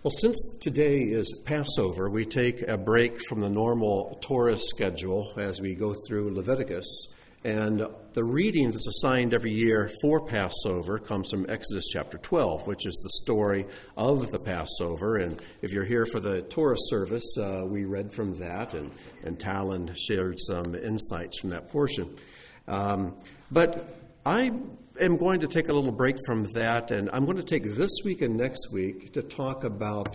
Well, since today is Passover, we take a break from the normal Torah schedule as we go through Leviticus. And the reading that's assigned every year for Passover comes from Exodus chapter 12, which is the story of the Passover. And if you're here for the Torah service, we read from that, and Talon shared some insights from that portion. But I am going to take a little break from that, and I'm going to take this week and next week to talk about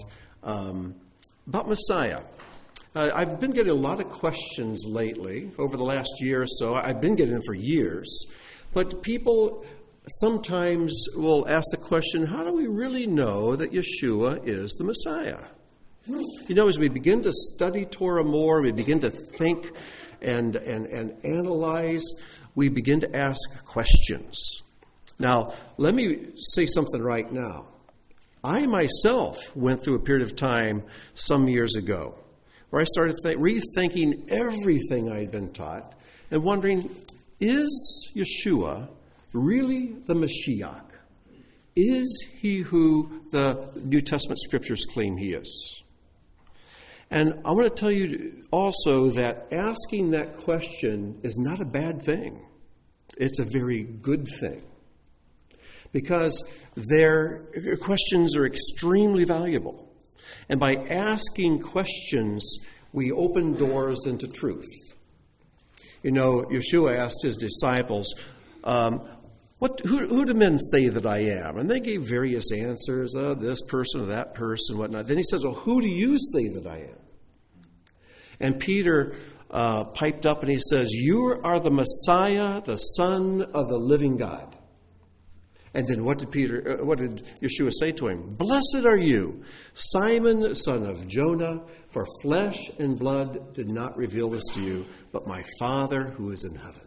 Messiah. I've been getting a lot of questions lately over the last year or so. I've been getting them for years. But people sometimes will ask the question, how do we really know that Yeshua is the Messiah? You know, as we begin to study Torah more, we begin to think and analyze, we begin to ask questions. Now, let me say something right now. I myself went through a period of time some years ago where I started rethinking everything I had been taught and wondering, is Yeshua really the Mashiach? Is he who the New Testament scriptures claim he is? And I want to tell you also that asking that question is not a bad thing. It's a very good thing. Because their questions are extremely valuable. And by asking questions, we open doors into truth. You know, Yeshua asked his disciples, who do men say that I am? And they gave various answers, this person or that person, whatnot. Then he says, well, who do you say that I am? And Peter piped up and he says, you are the Messiah, the Son of the living God. And then what did Yeshua say to him? Blessed are you, Simon, son of Jonah, for flesh and blood did not reveal this to you, but my Father who is in heaven.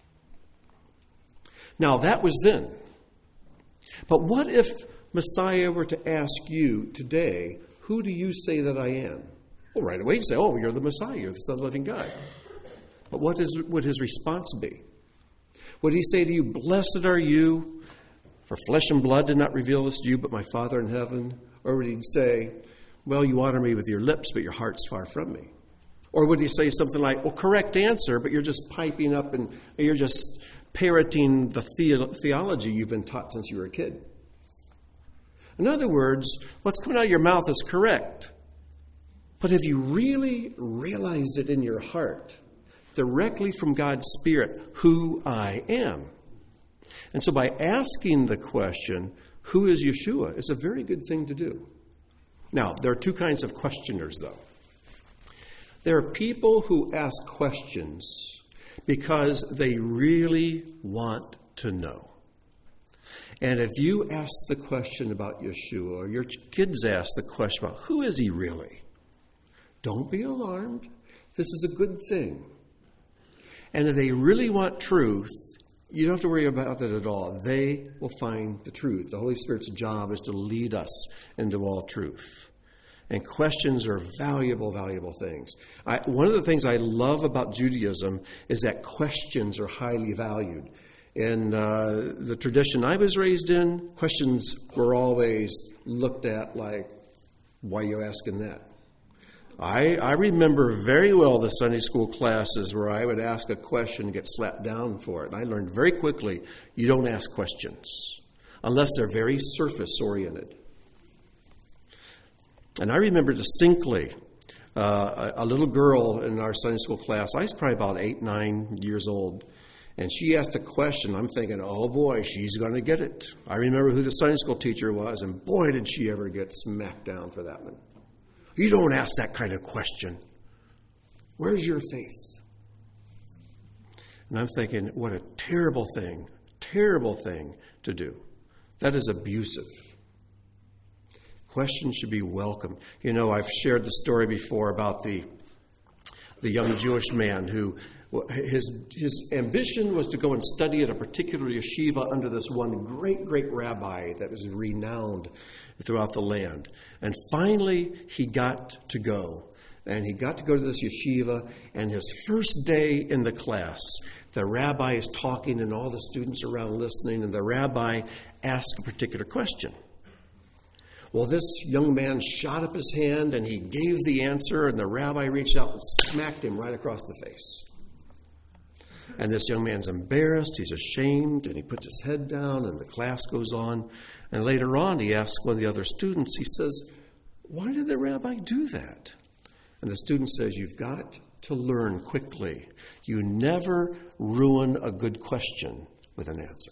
Now, that was then. But what if Messiah were to ask you today, who do you say that I am? Well, right away you say, oh, you're the Messiah, you're the Son of the living God. But what would his response be? Would he say to you, blessed are you, for flesh and blood did not reveal this to you, but my Father in heaven? Or would he say, well, you honor me with your lips, but your heart's far from me? Or would he say something like, well, correct answer, but you're just piping up and you're just parroting the theology you've been taught since you were a kid? In other words, what's coming out of your mouth is correct. But have you really realized it in your heart, directly from God's Spirit, who I am? And so by asking the question, who is Yeshua, is a very good thing to do. Now, there are two kinds of questioners, though. There are people who ask questions because they really want to know. And if you ask the question about Yeshua, or your kids ask the question about who is he really, don't be alarmed. This is a good thing. And if they really want truth, you don't have to worry about it at all. They will find the truth. The Holy Spirit's job is to lead us into all truth. And questions are valuable, valuable things. One of the things I love about Judaism is that questions are highly valued. In the tradition I was raised in, questions were always looked at like, why are you asking that? I remember very well the Sunday school classes where I would ask a question and get slapped down for it. And I learned very quickly, you don't ask questions unless they're very surface-oriented. And I remember distinctly a little girl in our Sunday school class. I was probably about 8, 9 years old. And she asked a question. I'm thinking, oh boy, she's going to get it. I remember who the Sunday school teacher was, and boy, did she ever get smacked down for that one. You don't ask that kind of question. Where's your faith? And I'm thinking, what a terrible thing to do. That is abusive. Questions should be welcome. You know, I've shared the story before about the young Jewish man who his ambition was to go and study at a particular yeshiva under this one great rabbi that was renowned throughout the land. And finally, he got to go. And he got to go to this yeshiva, and his first day in the class, the rabbi is talking and all the students around listening, and the rabbi asks a particular question. Well, this young man shot up his hand and he gave the answer, and the rabbi reached out and smacked him right across the face. And this young man's embarrassed, he's ashamed, and he puts his head down, and the class goes on. And later on, he asks one of the other students, he says, "Why did the rabbi do that?" And the student says, "You've got to learn quickly. You never ruin a good question with an answer."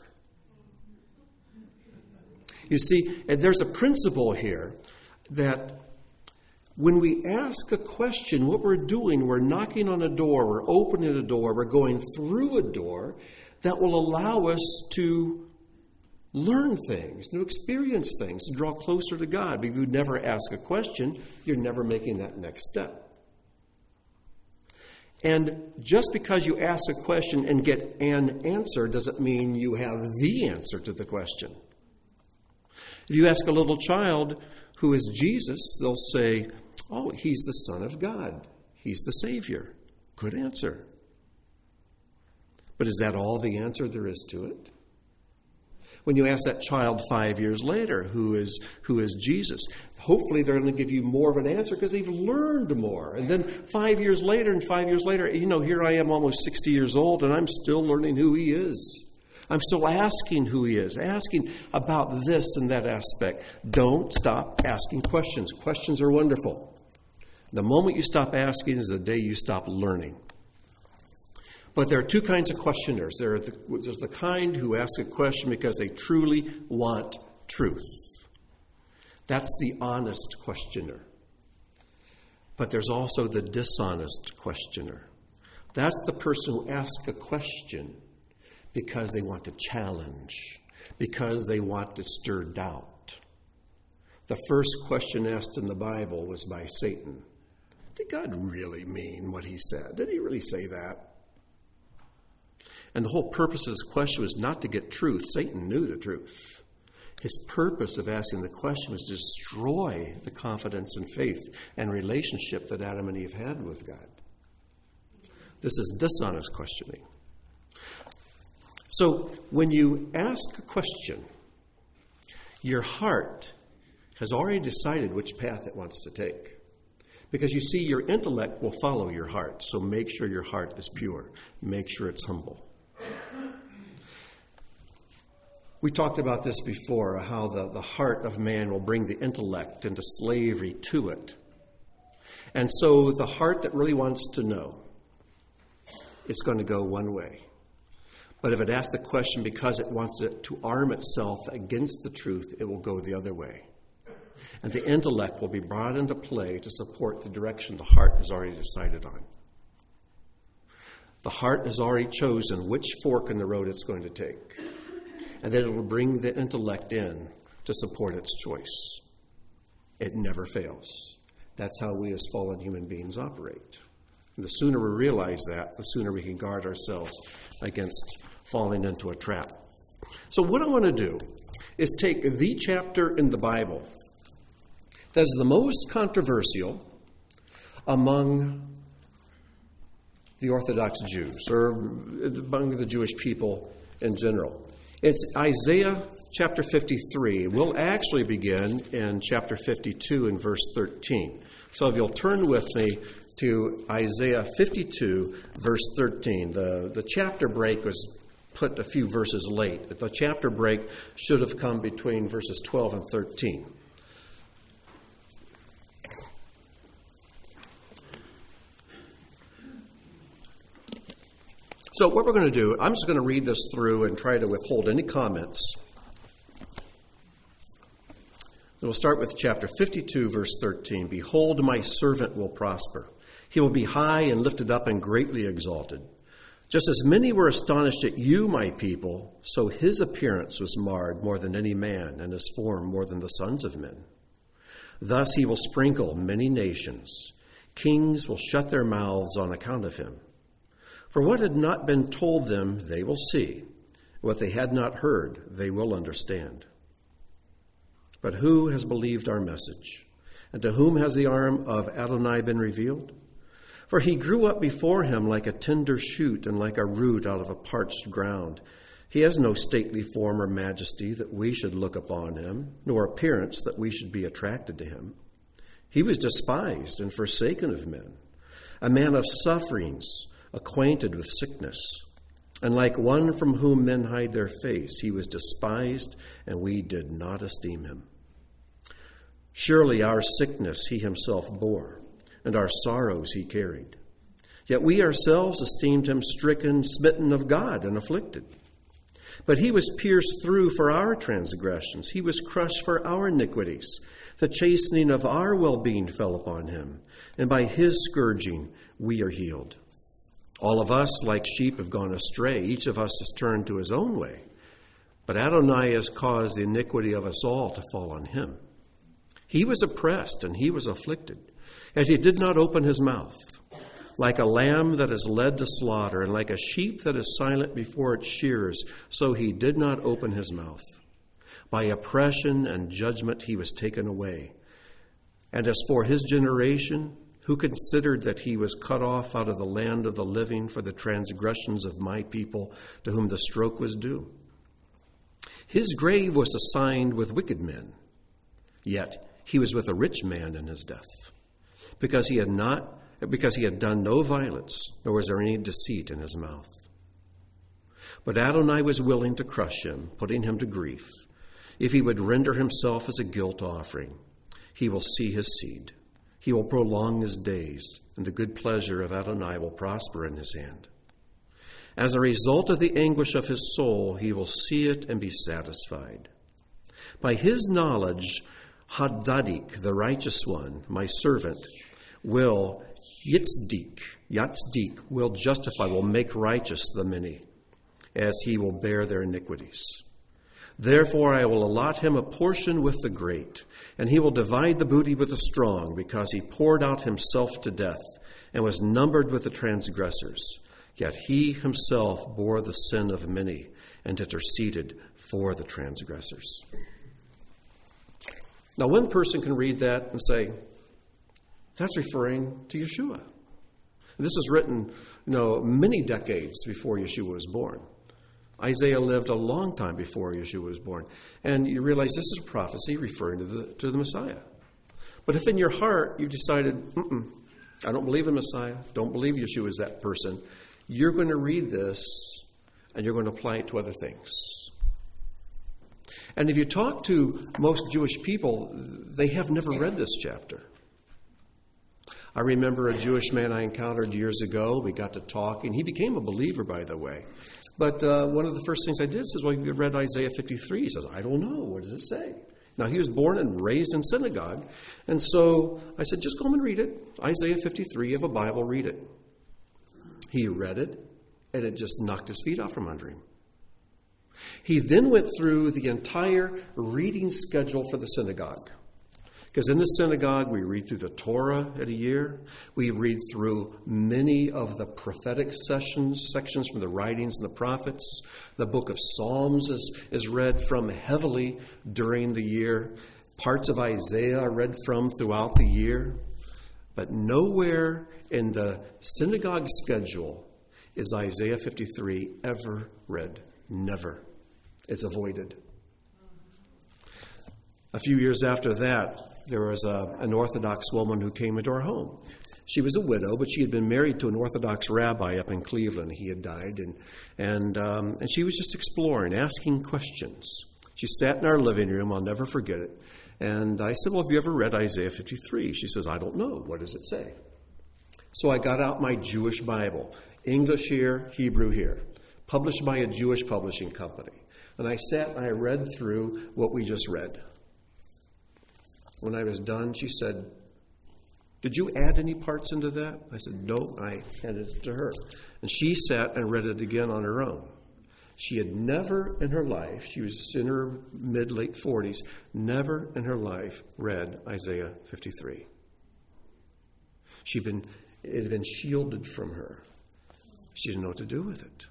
You see, there's a principle here that when we ask a question, what we're doing, we're knocking on a door, we're opening a door, we're going through a door that will allow us to learn things, to experience things, to draw closer to God. But if you never ask a question, you're never making that next step. And just because you ask a question and get an answer doesn't mean you have the answer to the question. If you ask a little child, "Who is Jesus?" they'll say, "Oh, he's the Son of God. He's the Savior." Good answer. But is that all the answer there is to it? When you ask that child 5 years later, who is Jesus? Hopefully they're going to give you more of an answer because they've learned more. And then 5 years later, here I am almost 60 years old, and I'm still learning who he is. I'm still asking who he is, asking about this and that aspect. Don't stop asking questions. Questions are wonderful. The moment you stop asking is the day you stop learning. But there are two kinds of questioners. There's the kind who ask a question because they truly want truth. That's the honest questioner. But there's also the dishonest questioner. That's the person who asks a question because they want to challenge, because they want to stir doubt. The first question asked in the Bible was by Satan. Did God really mean what he said? Did he really say that? And the whole purpose of this question was not to get truth. Satan knew the truth. His purpose of asking the question was to destroy the confidence and faith and relationship that Adam and Eve had with God. This is dishonest questioning. So when you ask a question, your heart has already decided which path it wants to take. Because you see, your intellect will follow your heart. So make sure your heart is pure. Make sure it's humble. We talked about this before, how the heart of man will bring the intellect into slavery to it. And so the heart that really wants to know, it's going to go one way. But if it asks the question because it wants it to arm itself against the truth, it will go the other way. And the intellect will be brought into play to support the direction the heart has already decided on. The heart has already chosen which fork in the road it's going to take. And then it will bring the intellect in to support its choice. It never fails. That's how we as fallen human beings operate. And the sooner we realize that, the sooner we can guard ourselves against falling into a trap. So what I want to do is take the chapter in the Bible that is the most controversial among the Orthodox Jews, or among the Jewish people in general. It's Isaiah chapter 53. We'll actually begin in chapter 52 and verse 13. So if you'll turn with me to Isaiah 52, verse 13. The chapter break was put a few verses late. The chapter break should have come between verses 12 and 13. So what we're going to do, I'm just going to read this through and try to withhold any comments. And we'll start with chapter 52, verse 13. Behold, my servant will prosper. He will be high and lifted up and greatly exalted. Just as many were astonished at you, my people, so his appearance was marred more than any man, and his form more than the sons of men. Thus he will sprinkle many nations. Kings will shut their mouths on account of him. For what had not been told them, they will see. What they had not heard, they will understand. But who has believed our message? And to whom has the arm of Adonai been revealed? For he grew up before him like a tender shoot and like a root out of a parched ground. He has no stately form or majesty that we should look upon him, nor appearance that we should be attracted to him. He was despised and forsaken of men, a man of sufferings, acquainted with sickness. And like one from whom men hide their face, he was despised, and we did not esteem him. Surely our sickness he himself bore, and our sorrows he carried. Yet we ourselves esteemed him stricken, smitten of God, and afflicted. But he was pierced through for our transgressions. He was crushed for our iniquities. The chastening of our well-being fell upon him, and by his scourging we are healed. All of us, like sheep, have gone astray. Each of us has turned to his own way. But Adonai has caused the iniquity of us all to fall on him. He was oppressed and he was afflicted, and he did not open his mouth. Like a lamb that is led to slaughter, and like a sheep that is silent before its shearers, so he did not open his mouth. By oppression and judgment he was taken away. And as for his generation, who considered that he was cut off out of the land of the living for the transgressions of my people, to whom the stroke was due? His grave was assigned with wicked men, yet he was with a rich man in his death, because he had done no violence, nor was there any deceit in his mouth. But Adonai was willing to crush him, putting him to grief. If he would render himself as a guilt offering, he will see his seed. He will prolong his days, and the good pleasure of Adonai will prosper in his hand. As a result of the anguish of his soul, he will see it and be satisfied. By his knowledge, Hadzadik, the righteous one, my servant, will Yatzdik will justify, will make righteous the many, as he will bear their iniquities. Therefore I will allot him a portion with the great, and he will divide the booty with the strong, because he poured out himself to death, and was numbered with the transgressors. Yet he himself bore the sin of many, and interceded for the transgressors. Now one person can read that and say, that's referring to Yeshua. And this was written, many decades before Yeshua was born. Isaiah lived a long time before Yeshua was born. And you realize this is a prophecy referring to the Messiah. But if in your heart you've decided, I don't believe in Messiah, don't believe Yeshua is that person, you're going to read this and you're going to apply it to other things. And if you talk to most Jewish people, they have never read this chapter. I remember a Jewish man I encountered years ago. We got to talking. He became a believer, by the way. But one of the first things I did says, well, you read Isaiah 53. He says, I don't know. What does it say? Now, he was born and raised in synagogue. And so I said, just go home and read it. Isaiah 53, you have a Bible, read it. He read it, and it just knocked his feet off from under him. He then went through the entire reading schedule for the synagogue. Because in the synagogue, we read through the Torah at a year. We read through many of the prophetic sections from the writings and the prophets. The book of Psalms is read from heavily during the year. Parts of Isaiah are read from throughout the year. But nowhere in the synagogue schedule is Isaiah 53 ever read. Never. It's avoided. A few years after that, there was an Orthodox woman who came into our home. She was a widow, but she had been married to an Orthodox rabbi up in Cleveland. He had died, and she was just exploring, asking questions. She sat in our living room. I'll never forget it. And I said, well, have you ever read Isaiah 53? She says, I don't know. What does it say? So I got out my Jewish Bible, English here, Hebrew here, published by a Jewish publishing company. And I sat and I read through what we just read. When I was done, she said, did you add any parts into that? I said, no. I handed it to her. And she sat and read it again on her own. She had never in her life, she was in her mid-late 40s, never in her life read Isaiah 53. It had been shielded from her. She didn't know what to do with it.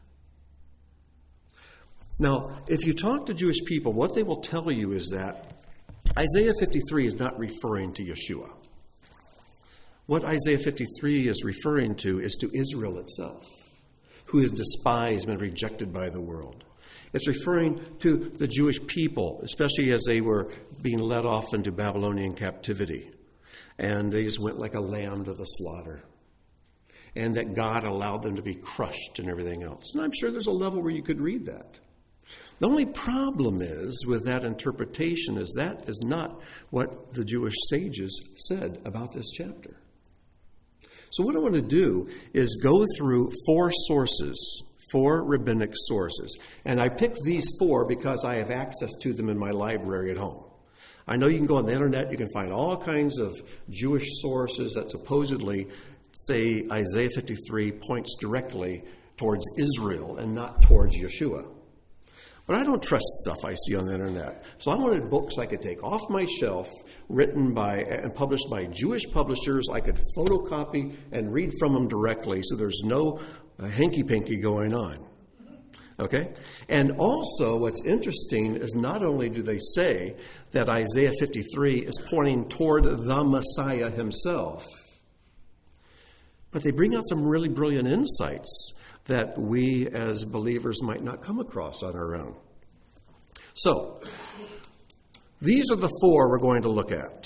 Now, if you talk to Jewish people, what they will tell you is that Isaiah 53 is not referring to Yeshua. What Isaiah 53 is referring to is to Israel itself, who is despised and rejected by the world. It's referring to the Jewish people, especially as they were being led off into Babylonian captivity. And they just went like a lamb to the slaughter. And that God allowed them to be crushed and everything else. And I'm sure there's a level where you could read that. The only problem is with that interpretation is that is not what the Jewish sages said about this chapter. So what I want to do is go through 4 sources, 4 rabbinic sources. And I picked these 4 because I have access to them in my library at home. I know you can go on the internet, you can find all kinds of Jewish sources that supposedly say Isaiah 53 points directly towards Israel and not towards Yeshua. But I don't trust stuff I see on the internet. So I wanted books I could take off my shelf, written by and published by Jewish publishers. I could photocopy and read from them directly, so there's no hanky-panky going on. Okay? And also, what's interesting is not only do they say that Isaiah 53 is pointing toward the Messiah himself, but they bring out some really brilliant insights that we as believers might not come across on our own. So, these are the 4 we're going to look at.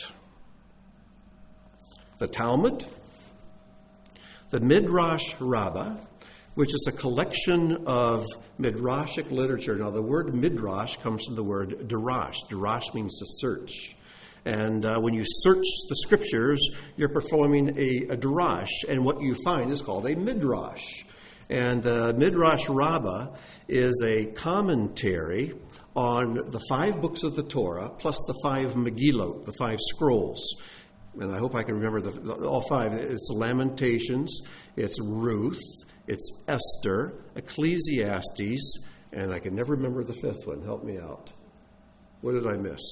The Talmud, the Midrash Rabbah, which is a collection of midrashic literature. Now, the word midrash comes from the word darash. Darash means to search. And when you search the scriptures, you're performing a darash, and what you find is called a midrash. And the Midrash Rabbah is a commentary on the 5 books of the Torah, plus the 5 Megillot, the 5 scrolls. And I hope I can remember all 5. It's Lamentations, it's Ruth, it's Esther, Ecclesiastes, and I can never remember the 5th one. Help me out. What did I miss?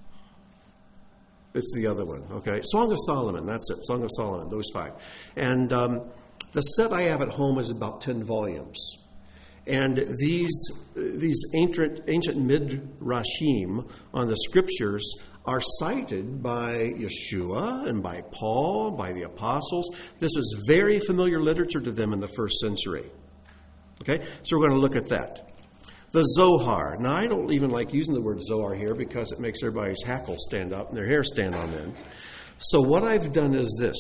It's the other one, okay? Song of Solomon, that's it. Song of Solomon, those 5. And the set I have at home is about 10 volumes. And these ancient midrashim on the scriptures are cited by Yeshua and by Paul, by the apostles. This was very familiar literature to them in the first century. Okay, so we're going to look at that. The Zohar. Now, I don't even like using the word Zohar here because it makes everybody's hackles stand up and their hair stand on end. So what I've done is this.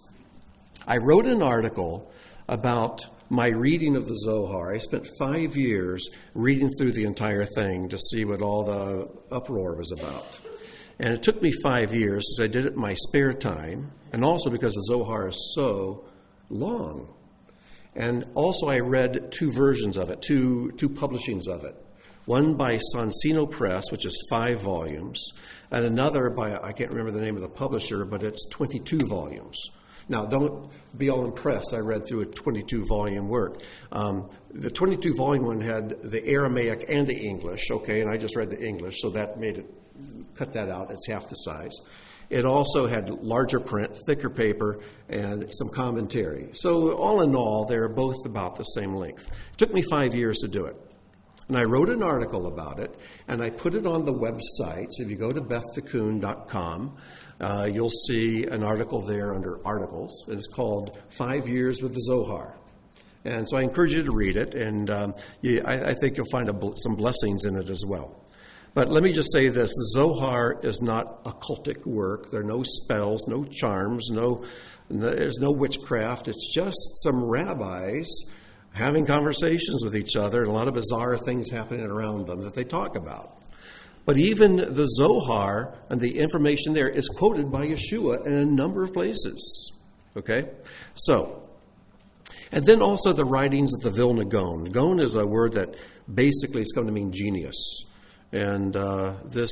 I wrote an article about my reading of the Zohar. I spent 5 years reading through the entire thing to see what all the uproar was about. And it took me 5 years because I did it in my spare time, and also because the Zohar is so long. And also I read 2 versions of it, two publishings of it. One by Sonsino Press, which is 5 volumes, and another by, I can't remember the name of the publisher, but it's 22 volumes. Now, don't be all impressed. I read through a 22-volume work. The 22-volume one had the Aramaic and the English, okay, and I just read the English, so that made it, cut that out. It's half the size. It also had larger print, thicker paper, and some commentary. So all in all, they're both about the same length. It took me 5 years to do it. And I wrote an article about it, and I put it on the website. So if you go to bethtikkun.com, you'll see an article there under articles. It's called 5 Years with the Zohar. And so I encourage you to read it, and I think you'll find some blessings in it as well. But let me just say this. The Zohar is not occultic work. There are no spells, no charms, there's no witchcraft. It's just some rabbis having conversations with each other, and a lot of bizarre things happening around them that they talk about. But even the Zohar and the information there is quoted by Yeshua in a number of places. Okay? So, and then also the writings of the Vilna Gaon. Gaon is a word that basically has come to mean genius. And this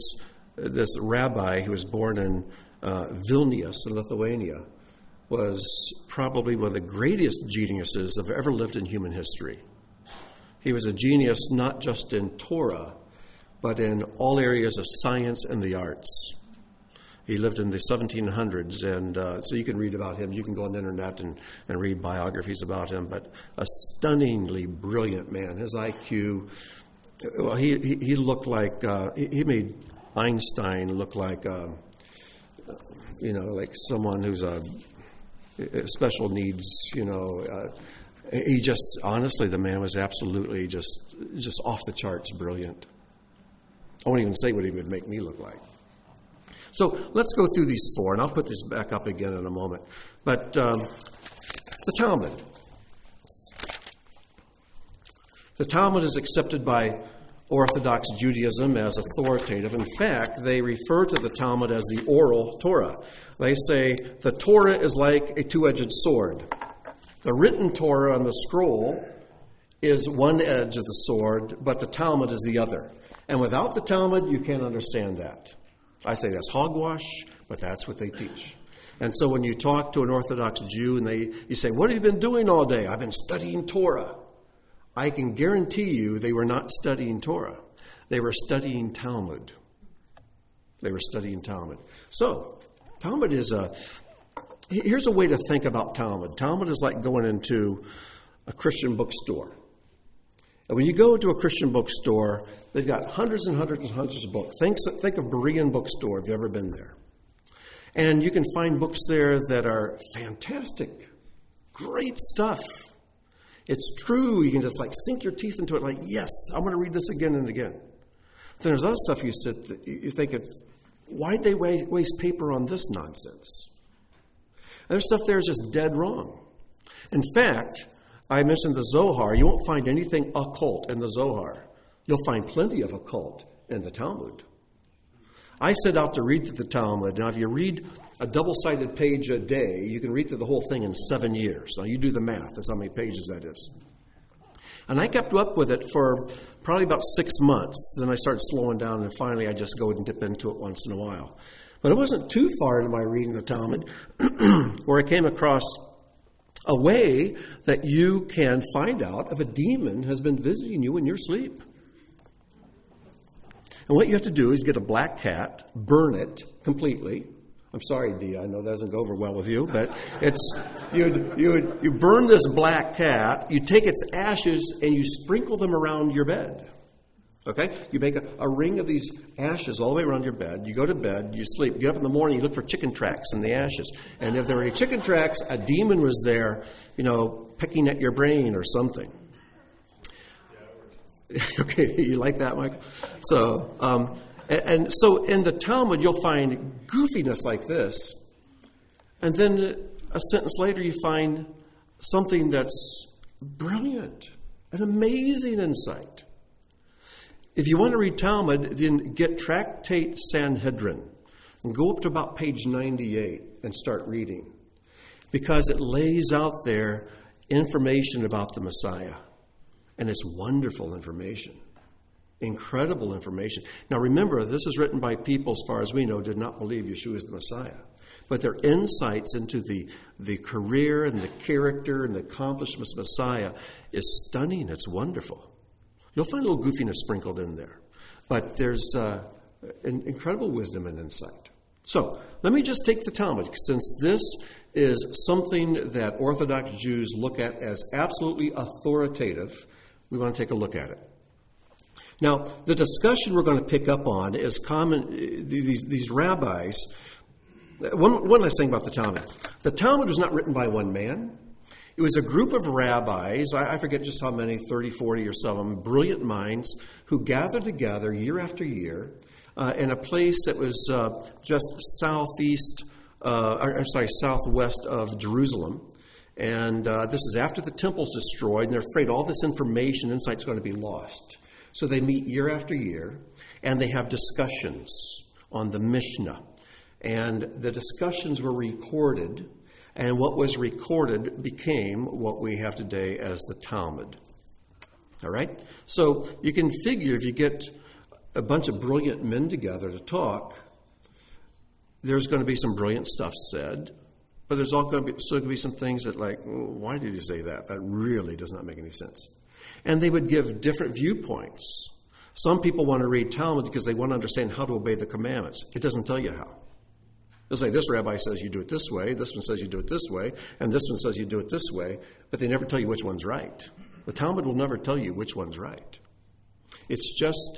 rabbi who was born in Vilnius in Lithuania was probably one of the greatest geniuses that have ever lived in human history. He was a genius not just in Torah, but in all areas of science and the arts. He lived in the 1700s, and so you can read about him. You can go on the internet and read biographies about him, but a stunningly brilliant man. His IQ, well, he looked like, he made Einstein look like, like someone who's a special needs, He just, honestly, the man was absolutely just off the charts brilliant. I won't even say what he would make me look like. So let's go through these four, and I'll put this back up again in a moment. But the Talmud. The Talmud is accepted by Orthodox Judaism as authoritative. In fact, they refer to the Talmud as the oral Torah. They say the Torah is like a two-edged sword. The written Torah on the scroll is one edge of the sword, but the Talmud is the other. And without the Talmud, you can't understand that. I say that's hogwash, but that's what they teach. And so when you talk to an Orthodox Jew and you say, "What have you been doing all day?" "I've been studying Torah." I can guarantee you they were not studying Torah. They were studying Talmud. They were studying Talmud. So, Talmud is here's a way to think about Talmud. Talmud is like going into a Christian bookstore. And when you go to a Christian bookstore, they've got hundreds and hundreds and hundreds of books. Think of Berean Bookstore if you've ever been there. And you can find books there that are fantastic, great stuff. It's true. You can just sink your teeth into it like, yes, I'm going to read this again and again. Then there's other stuff you think, why'd they waste paper on this nonsense? And there's stuff there is just dead wrong. In fact, I mentioned the Zohar. You won't find anything occult in the Zohar. You'll find plenty of occult in the Talmud. I set out to read through the Talmud. Now, if you read a double-sided page a day, you can read through the whole thing in 7 years. Now, you do the math. That's how many pages that is. And I kept up with it for probably about 6 months. Then I started slowing down, and finally I just go and dip into it once in a while. But it wasn't too far into my reading the Talmud where I came across a way that you can find out if a demon has been visiting you in your sleep. And what you have to do is get a black cat, burn it completely. I'm sorry, Dee, I know that doesn't go over well with you, but you burn this black cat, you take its ashes and you sprinkle them around your bed. Okay? You make a ring of these ashes all the way around your bed. You go to bed, you sleep. You get up in the morning, you look for chicken tracks in the ashes. And if there are any chicken tracks, a demon was there, pecking at your brain or something. Okay, you like that, Mike? So, so in the Talmud, you'll find goofiness like this. And then a sentence later, you find something that's brilliant, an amazing insight. If you want to read Talmud, then get Tractate Sanhedrin and go up to about page 98 and start reading. Because it lays out there information about the Messiah. And it's wonderful information. Incredible information. Now remember, this is written by people, as far as we know, did not believe Yeshua is the Messiah. But their insights into the career and the character and the accomplishments of Messiah is stunning. It's wonderful. You'll find a little goofiness sprinkled in there. But there's incredible wisdom and insight. So let me just take the Talmud, since this is something that Orthodox Jews look at as absolutely authoritative. We want to take a look at it. Now, the discussion we're going to pick up on is common. These rabbis. One last thing about the Talmud. The Talmud was not written by one man. It was a group of rabbis, I forget just how many, 30, 40 or so, brilliant minds who gathered together year after year in a place that was just southwest of Jerusalem. And this is after the temple's destroyed, and they're afraid all this information, insight is going to be lost. So they meet year after year, and they have discussions on the Mishnah. And the discussions were recorded, and what was recorded became what we have today as the Talmud. All right? So you can figure if you get a bunch of brilliant men together to talk, there's going to be some brilliant stuff said, but there's still going to be some things that why did you say that? That really does not make any sense. And they would give different viewpoints. Some people want to read Talmud because they want to understand how to obey the commandments. It doesn't tell you how. They'll say, this rabbi says you do it this way, this one says you do it this way, and this one says you do it this way, but they never tell you which one's right. The Talmud will never tell you which one's right. It's just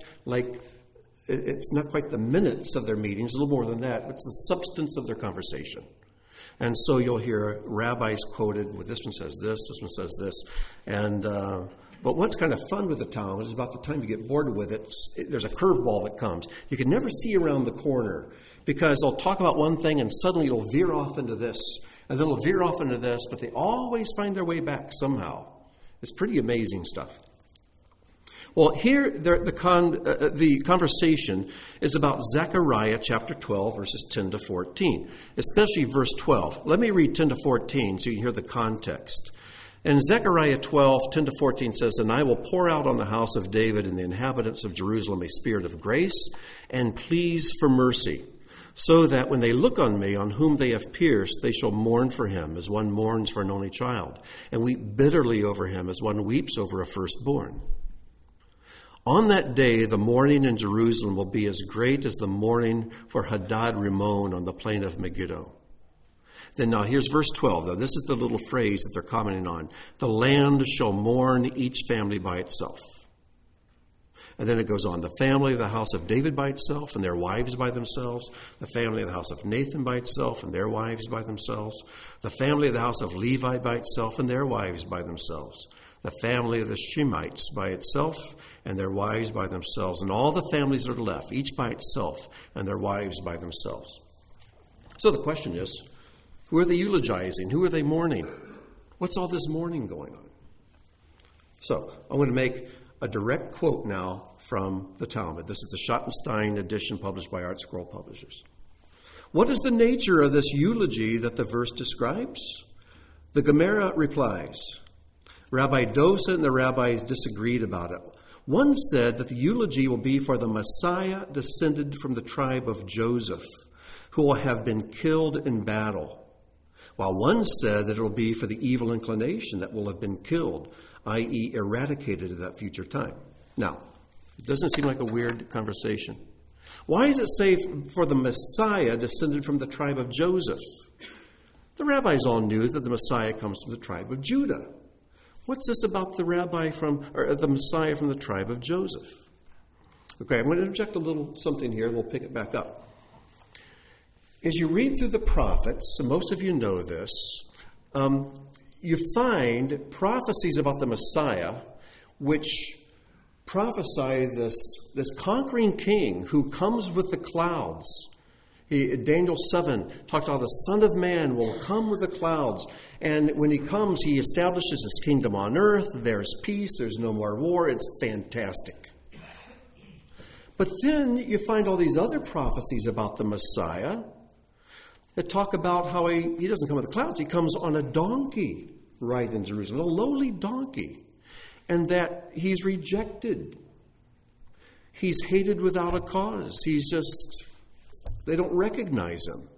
it's not quite the minutes of their meetings, a little more than that, but it's the substance of their conversation. And so you'll hear rabbis quoted, well, this one says this one says this. And but what's kind of fun with the Talmud is about the time you get bored with it, there's a curveball that comes. You can never see around the corner because they'll talk about one thing and suddenly it'll veer off into this. And then it'll veer off into this, but they always find their way back somehow. It's pretty amazing stuff. Well, here the conversation is about Zechariah chapter 12, verses 10 to 14, especially verse 12. Let me read 10 to 14 so you can hear the context. And Zechariah 12, 10 to 14 says, "And I will pour out on the house of David and the inhabitants of Jerusalem a spirit of grace and pleas for mercy, so that when they look on me, on whom they have pierced, they shall mourn for him as one mourns for an only child, and weep bitterly over him as one weeps over a firstborn. On that day, the mourning in Jerusalem will be as great as the mourning for Hadad Rimmon on the plain of Megiddo." Then now here's verse 12, though. This is the little phrase that they're commenting on. "The land shall mourn each family by itself." And then it goes on, "The family of the house of David by itself and their wives by themselves. The family of the house of Nathan by itself and their wives by themselves. The family of the house of Levi by itself and their wives by themselves. The family of the Shemites by itself and their wives by themselves. And all the families that are left, each by itself and their wives by themselves." So the question is, who are they eulogizing? Who are they mourning? What's all this mourning going on? So I'm going to make a direct quote now from the Talmud. This is the Schottenstein edition published by Art Scroll Publishers. "What is the nature of this eulogy that the verse describes?" The Gemara replies, Rabbi Dosa and the rabbis disagreed about it. One said that the eulogy will be for the Messiah descended from the tribe of Joseph, who will have been killed in battle, while one said that it will be for the evil inclination that will have been killed, i.e. eradicated at that future time. Now, it doesn't seem like a weird conversation. Why does it say for the Messiah descended from the tribe of Joseph? The rabbis all knew that the Messiah comes from the tribe of Judah. What's this about the Messiah from the tribe of Joseph? Okay, I'm going to interject a little something here, and we'll pick it back up. As you read through the prophets, and most of you know this, you find prophecies about the Messiah which prophesy this conquering king who comes with the clouds. Daniel 7 talked about the Son of Man will come with the clouds. And when he comes, he establishes his kingdom on earth. There's peace. There's no more war. It's fantastic. But then you find all these other prophecies about the Messiah that talk about how he doesn't come with the clouds. He comes on a donkey right in Jerusalem, a lowly donkey. And that he's rejected. He's hated without a cause. They don't recognize him.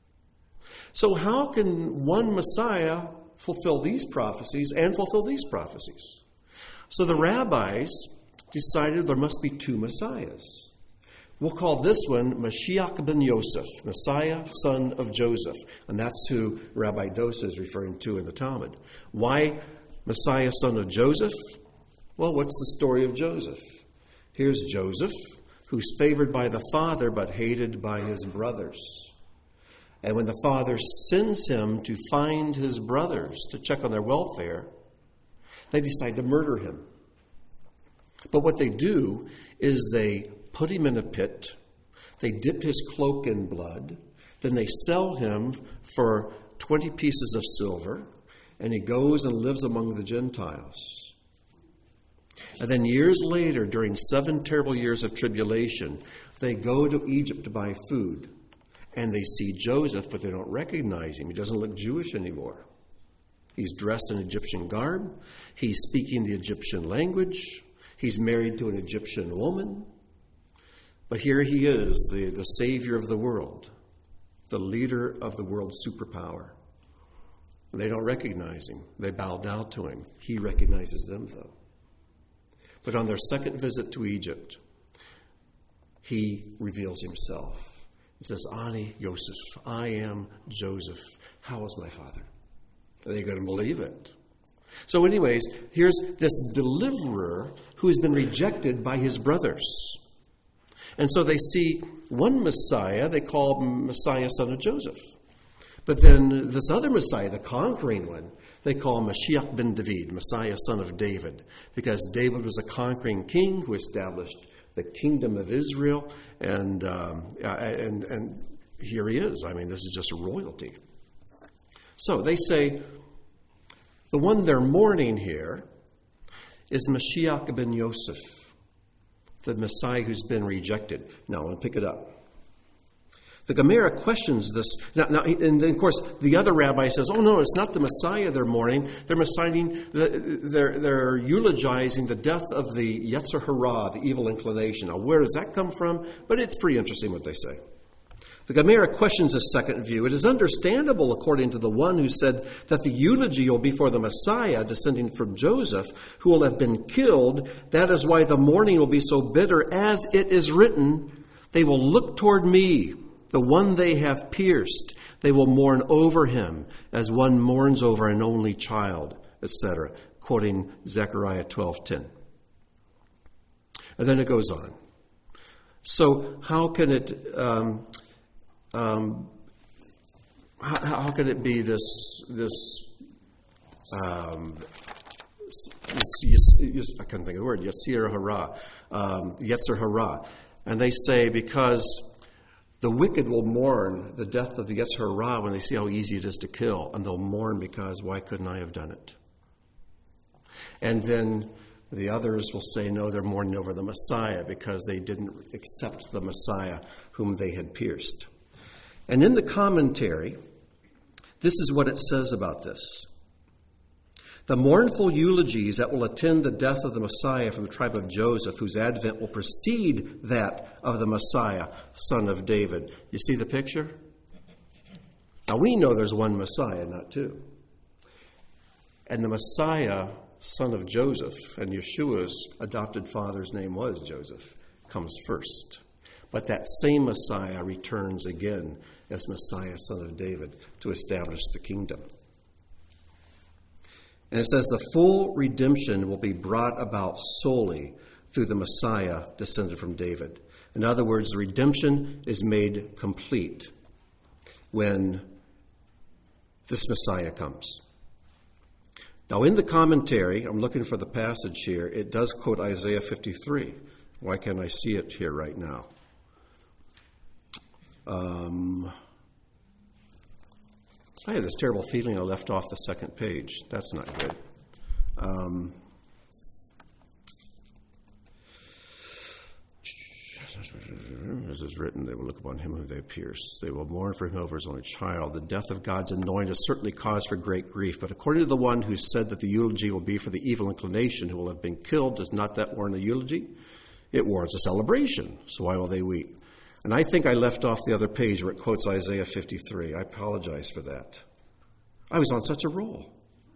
So how can one Messiah fulfill these prophecies and fulfill these prophecies? So the rabbis decided there must be two Messiahs. We'll call this one Mashiach ben Yosef, Messiah, son of Joseph. And that's who Rabbi Dosa is referring to in the Talmud. Why Messiah, son of Joseph? Well, what's the story of Joseph? Here's Joseph, who's favored by the father but hated by his brothers. And when the father sends him to find his brothers to check on their welfare, they decide to murder him. But what they do is they put him in a pit, they dip his cloak in blood, then they sell him for 20 pieces of silver, and he goes and lives among the Gentiles. And then years later, during 7 terrible years of tribulation, they go to Egypt to buy food. And they see Joseph, but they don't recognize him. He doesn't look Jewish anymore. He's dressed in Egyptian garb. He's speaking the Egyptian language. He's married to an Egyptian woman. But here he is, the savior of the world, the leader of the world's superpower. They don't recognize him. They bow down to him. He recognizes them, though. But on their second visit to Egypt, he reveals himself. He says, Ani Yosef, I am Joseph. How is my father? Are they going to believe it? So anyways, here's this deliverer who has been rejected by his brothers. And so they see one Messiah they call Messiah, son of Joseph. But then this other Messiah, the conquering one, they call Mashiach ben David, Messiah, son of David, because David was a conquering king who established the kingdom of Israel, and here he is. I mean, this is just royalty. So they say the one they're mourning here is Mashiach ben Yosef, the Messiah who's been rejected. Now, I'll pick it up. The Gemara questions this. Now, and then, of course, the other rabbi says, "Oh no, it's not the Messiah they're mourning. They're eulogizing the death of the Yetzer Hara, the evil inclination." Now, where does that come from? But it's pretty interesting what they say. The Gemara questions this second view. It is understandable, according to the one who said that the eulogy will be for the Messiah descending from Joseph, who will have been killed. That is why the mourning will be so bitter, as it is written, "They will look toward me, the one they have pierced. They will mourn over him as one mourns over an only child," etc., quoting Zechariah 12:10. And then it goes on. So how can it how can it be this I can't think of the word, Yetzer Hara. And they say because the wicked will mourn the death of the Yetzer Hara when they see how easy it is to kill, and they'll mourn because, why couldn't I have done it? And then the others will say, no, they're mourning over the Messiah because they didn't accept the Messiah whom they had pierced. And in the commentary, this is what it says about this. The mournful eulogies that will attend the death of the Messiah from the tribe of Joseph, whose advent will precede that of the Messiah, son of David. You see the picture? Now we know there's one Messiah, not two. And the Messiah, son of Joseph, and Yeshua's adopted father's name was Joseph, comes first. But that same Messiah returns again as Messiah, son of David, to establish the kingdom. And it says the full redemption will be brought about solely through the Messiah descended from David. In other words, the redemption is made complete when this Messiah comes. Now, in the commentary, I'm looking for the passage here. It does quote Isaiah 53. Why can't I see it here right now? I had this terrible feeling I left off the second page. That's not good. As is written, they will look upon him whom they pierce. They will mourn for him over his only child. The death of God's anointed is certainly cause for great grief. But according to the one who said that the eulogy will be for the evil inclination who will have been killed, does not that warrant a eulogy? It warrants a celebration. So why will they weep? And I think I left off the other page where it quotes Isaiah 53. I apologize for that. I was on such a roll.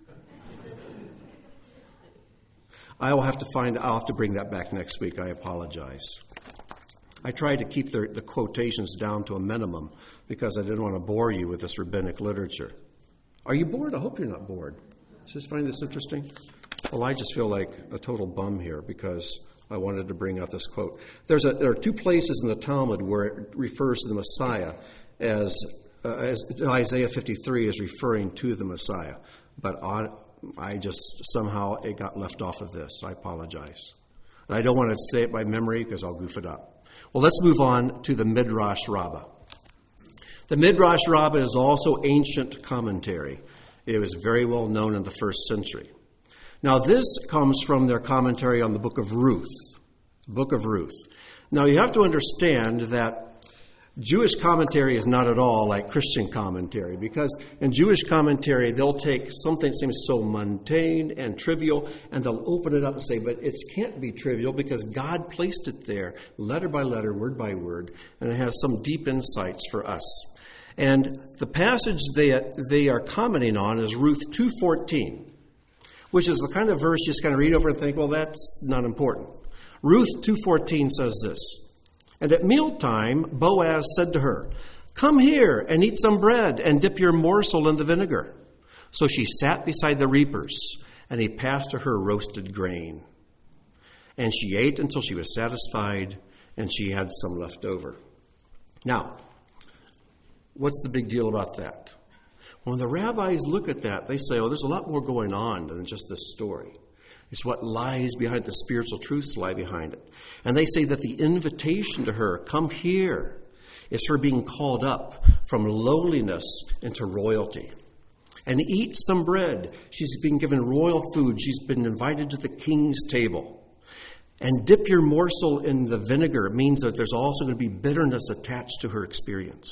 I'll have to bring that back next week. I apologize. I tried to keep the quotations down to a minimum because I didn't want to bore you with this rabbinic literature. Are you bored? I hope you're not bored. Just find this interesting? Well, I just feel like a total bum here because I wanted to bring out this quote. There are two places in the Talmud where it refers to the Messiah as Isaiah 53 is referring to the Messiah. But I just, somehow it got left off of this. I apologize. And I don't want to say it by memory because I'll goof it up. Well, let's move on to the Midrash Rabbah. The Midrash Rabbah is also ancient commentary. It was very well known in the first century. Now, this comes from their commentary on the book of Ruth. Book of Ruth. Now, you have to understand that Jewish commentary is not at all like Christian commentary, because in Jewish commentary, they'll take something that seems so mundane and trivial, and they'll open it up and say, but it can't be trivial because God placed it there, letter by letter, word by word, and it has some deep insights for us. And the passage they are commenting on is Ruth 2:14, which is the kind of verse you just kind of read over and think, well, that's not important. Ruth 2:14 says this, "And at mealtime, Boaz said to her, 'Come here and eat some bread and dip your morsel in the vinegar.' So she sat beside the reapers, and he passed to her roasted grain. And she ate until she was satisfied, and she had some left over." Now, what's the big deal about that? When the rabbis look at that, they say, oh, there's a lot more going on than just this story. It's what lies behind the spiritual truths lie behind it. And they say that the invitation to her, come here, is her being called up from lowliness into royalty. And eat some bread. She's being given royal food. She's been invited to the king's table. And dip your morsel in the vinegar. It means that there's also going to be bitterness attached to her experience.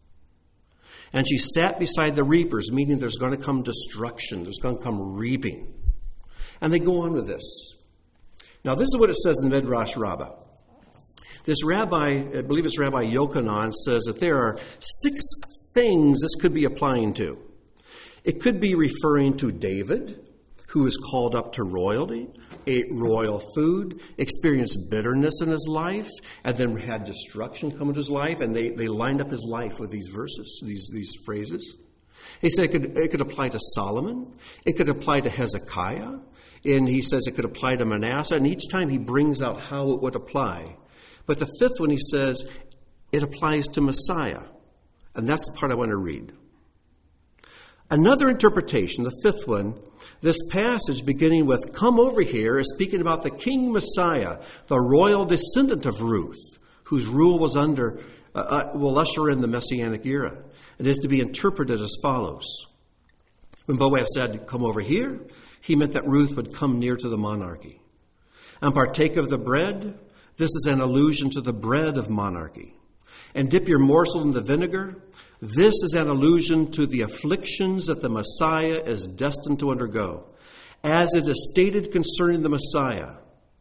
And she sat beside the reapers, meaning there's going to come destruction. There's going to come reaping. And they go on with this. Now, this is what it says in the Midrash Rabbah. This rabbi, I believe it's Rabbi Yochanan, says that there are 6 things this could be applying to. It could be referring to David, who was called up to royalty, ate royal food, experienced bitterness in his life, and then had destruction come into his life, and they lined up his life with these verses, these phrases. He said it could apply to Solomon. It could apply to Hezekiah. And he says it could apply to Manasseh. And each time he brings out how it would apply. But the 5th one, he says, it applies to Messiah. And that's the part I want to read. Another interpretation, the 5th one, this passage beginning with, come over here, is speaking about the King Messiah, the royal descendant of Ruth, whose rule was will usher in the Messianic era. It is to be interpreted as follows. When Boaz said, come over here, he meant that Ruth would come near to the monarchy. And partake of the bread, this is an allusion to the bread of monarchy. And dip your morsel in the vinegar, this is an allusion to the afflictions that the Messiah is destined to undergo. As it is stated concerning the Messiah,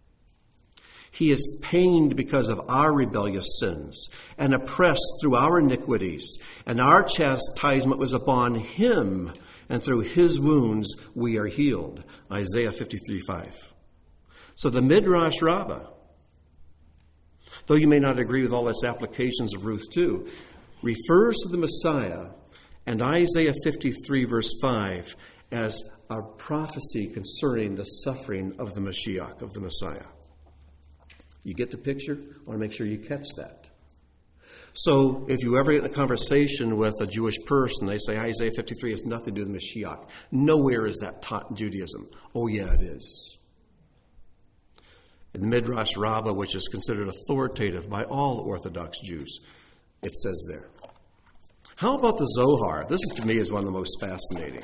he is pained because of our rebellious sins and oppressed through our iniquities, and our chastisement was upon him, and through his wounds we are healed. Isaiah 53:5. So the Midrash Rabbah, though you may not agree with all its applications of Ruth 2, refers to the Messiah and Isaiah 53 verse 5 as a prophecy concerning the suffering of the Mashiach, of the Messiah. You get the picture? I want to make sure you catch that. So if you ever get in a conversation with a Jewish person, they say Isaiah 53 has nothing to do with the Mashiach. Nowhere is that taught in Judaism. Oh yeah, it is. In the Midrash Rabbah, which is considered authoritative by all Orthodox Jews, it says there. How about the Zohar? This, to me, is one of the most fascinating.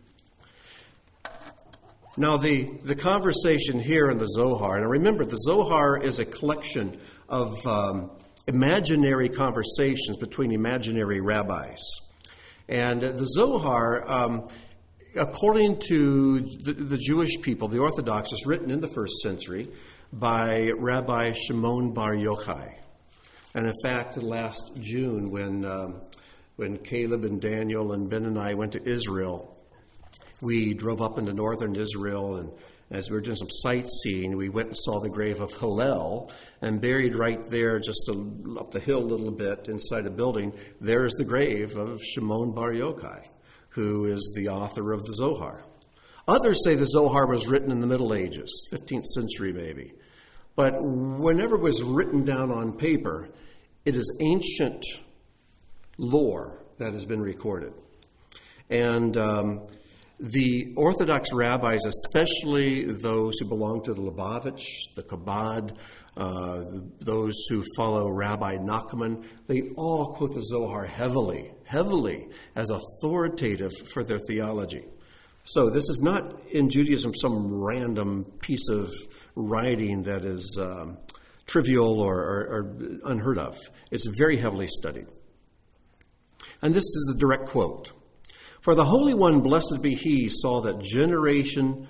Now, the conversation here in the Zohar, and remember, the Zohar is a collection of imaginary conversations between imaginary rabbis. And the Zohar, according to the Jewish people, the Orthodox, is written in the 1st century by Rabbi Shimon Bar Yochai. And in fact, last June, when Caleb and Daniel and Ben and I went to Israel, we drove up into northern Israel, and as we were doing some sightseeing, we went and saw the grave of Hillel, and buried right there, just up the hill a little bit inside a building, there is the grave of Shimon Bar Yochai, who is the author of the Zohar. Others say the Zohar was written in the Middle Ages, 15th century maybe. But whenever it was written down on paper, it is ancient lore that has been recorded. And the Orthodox rabbis, especially those who belong to the Lubavitch, the Chabad, those who follow Rabbi Nachman, they all quote the Zohar heavily as authoritative for their theology. So this is not in Judaism some random piece of writing that is trivial or unheard of. It's very heavily studied. And this is the direct quote. For the Holy One, blessed be he, saw that generation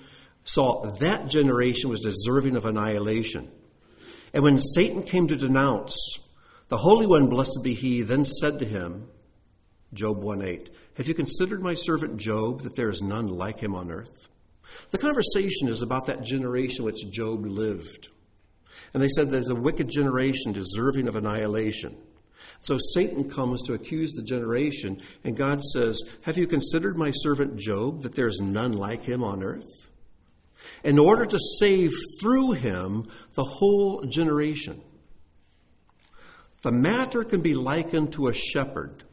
was deserving of annihilation. And when Satan came to denounce, the Holy One, blessed be he, then said to him, Job 1:8, have you considered my servant Job, that there is none like him on earth? The conversation is about that generation which Job lived. And they said there's a wicked generation deserving of annihilation. So Satan comes to accuse the generation, and God says, have you considered my servant Job, that there is none like him on earth? In order to save through him the whole generation. The matter can be likened to a shepherd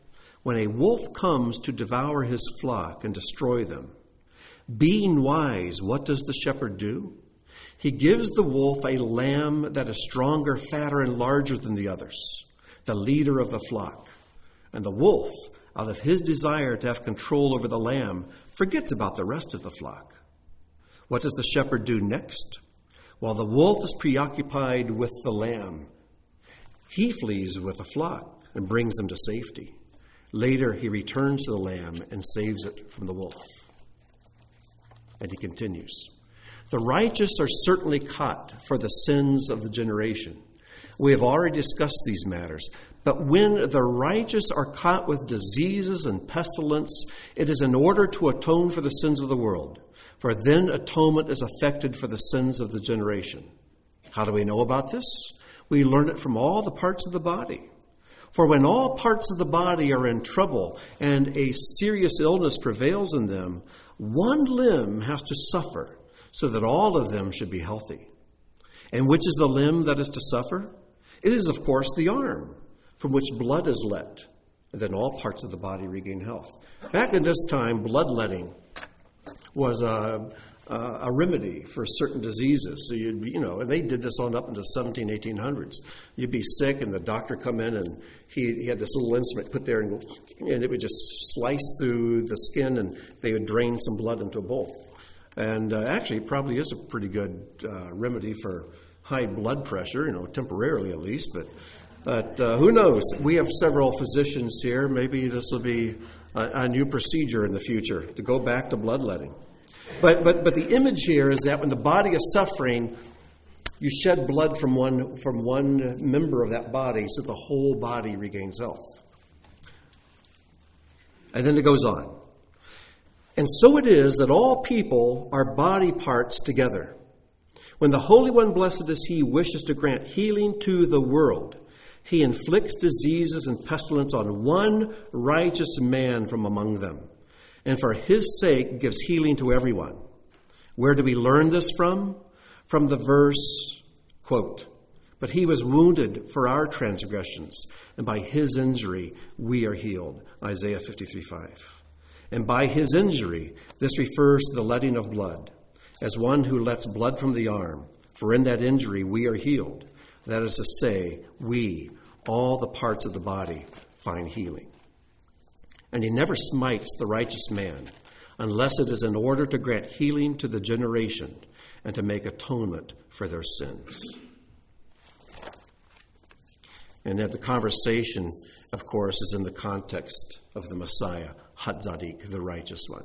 when a wolf comes to devour his flock and destroy them. Being wise, what does the shepherd do? He gives the wolf a lamb that is stronger, fatter, and larger than the others, the leader of the flock. And the wolf, out of his desire to have control over the lamb, forgets about the rest of the flock. What does the shepherd do next? While the wolf is preoccupied with the lamb, he flees with the flock and brings them to safety. Later, he returns to the lamb and saves it from the wolf. And he continues, the righteous are certainly caught for the sins of the generation. We have already discussed these matters. But when the righteous are caught with diseases and pestilence, it is in order to atone for the sins of the world. For then atonement is effected for the sins of the generation. How do we know about this? We learn it from all the parts of the body. For when all parts of the body are in trouble and a serious illness prevails in them, one limb has to suffer so that all of them should be healthy. And which is the limb that is to suffer? It is, of course, the arm, from which blood is let, and then all parts of the body regain health. Back in this time, bloodletting was a remedy for certain diseases. So and they did this on up into the 1800s. You'd be sick, and the doctor come in, and he had this little instrument put there, and it would just slice through the skin, and they would drain some blood into a bowl. And actually, it probably is a pretty good remedy for high blood pressure, temporarily at least, but who knows? We have several physicians here. Maybe this will be a new procedure in the future to go back to bloodletting. But the image here is that when the body is suffering, you shed blood from one member of that body so the whole body regains health. And then it goes on. And so it is that all people are body parts together. When the Holy One, blessed is He, wishes to grant healing to the world, He inflicts diseases and pestilence on one righteous man from among them, and for His sake gives healing to everyone. Where do we learn this from? From the verse, quote, but He was wounded for our transgressions, and by His injury we are healed. Isaiah 53:5. And by His injury, this refers to the letting of blood, as one who lets blood from the arm. For in that injury we are healed. That is to say, we, all the parts of the body, find healing. And He never smites the righteous man, unless it is in order to grant healing to the generation and to make atonement for their sins. And the conversation, of course, is in the context of the Messiah, Hatzadik, the righteous one.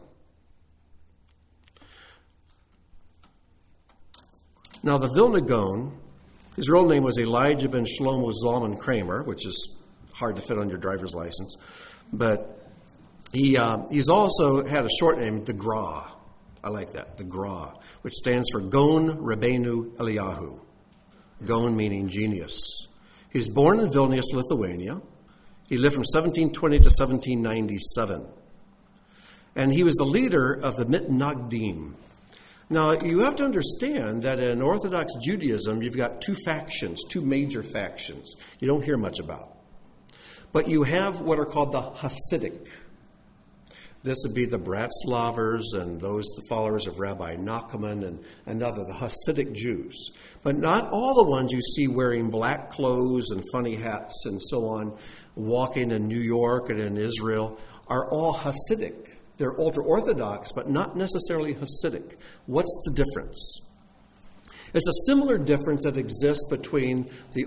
Now, the Vilna Gaon, his real name was Elijah ben Shlomo Zalman Kramer, which is hard to fit on your driver's license, but he's also had a short name, the Gra. I like that, the Gra, which stands for Gaon Rabbeinu Eliyahu. Gaon meaning genius. He was born in Vilnius, Lithuania. He lived from 1720 to 1797. And he was the leader of the Mitnagdim. Now, you have to understand that in Orthodox Judaism, you've got two major factions you don't hear much about. But you have what are called the Hasidic. This would be the Bratzlavers and those the followers of Rabbi Nachman and other, the Hasidic Jews. But not all the ones you see wearing black clothes and funny hats and so on, walking in New York and in Israel, are all Hasidic. They're ultra-Orthodox, but not necessarily Hasidic. What's the difference? It's a similar difference that exists between the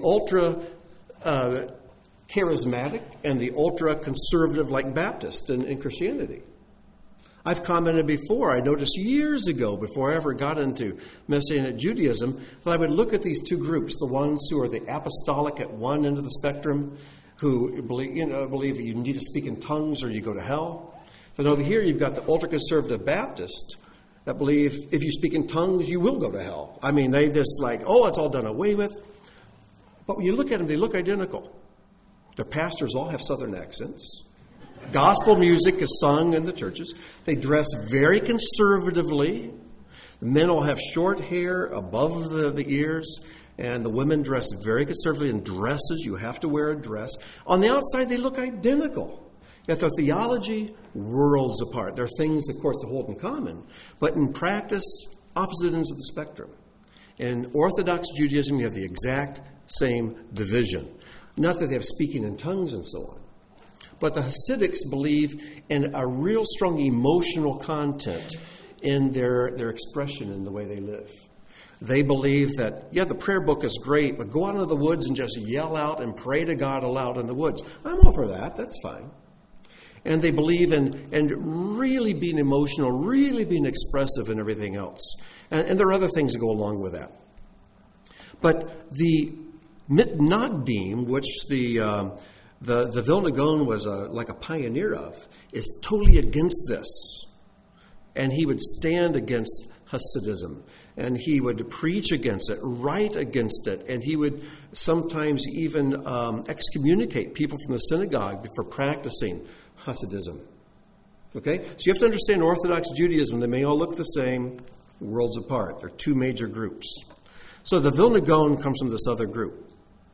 ultra-charismatic and the ultra-conservative like Baptist in Christianity. I've commented before, I noticed years ago, before I ever got into Messianic Judaism, that I would look at these two groups, the ones who are the apostolic at one end of the spectrum, who believe that you need to speak in tongues or you go to hell. Then over here, you've got the ultra-conservative Baptist that believe if you speak in tongues, you will go to hell. I mean, they just it's all done away with. But when you look at them, they look identical. Their pastors all have Southern accents. Gospel music is sung in the churches. They dress very conservatively. The men all have short hair above the ears. And the women dress very conservatively in dresses. You have to wear a dress. On the outside, they look identical. Yet their theology, worlds apart. There are things, of course, to hold in common, but in practice, opposite ends of the spectrum. In Orthodox Judaism, you have the exact same division. Not that they have speaking in tongues and so on. But the Hasidics believe in a real strong emotional content in their expression in the way they live. They believe that, the prayer book is great, but go out into the woods and just yell out and pray to God aloud in the woods. I'm all for that. That's fine. And they believe in really being emotional, really being expressive and everything else. And there are other things that go along with that. But the Mitnagdim, which the Vilna Gaon was like a pioneer of, is totally against this. And he would stand against Hasidism. And he would preach against it, write against it, and he would sometimes even excommunicate people from the synagogue for practicing Hasidism. Okay? So you have to understand Orthodox Judaism. They may all look the same, worlds apart. They're two major groups. So the Vilna Gaon comes from this other group.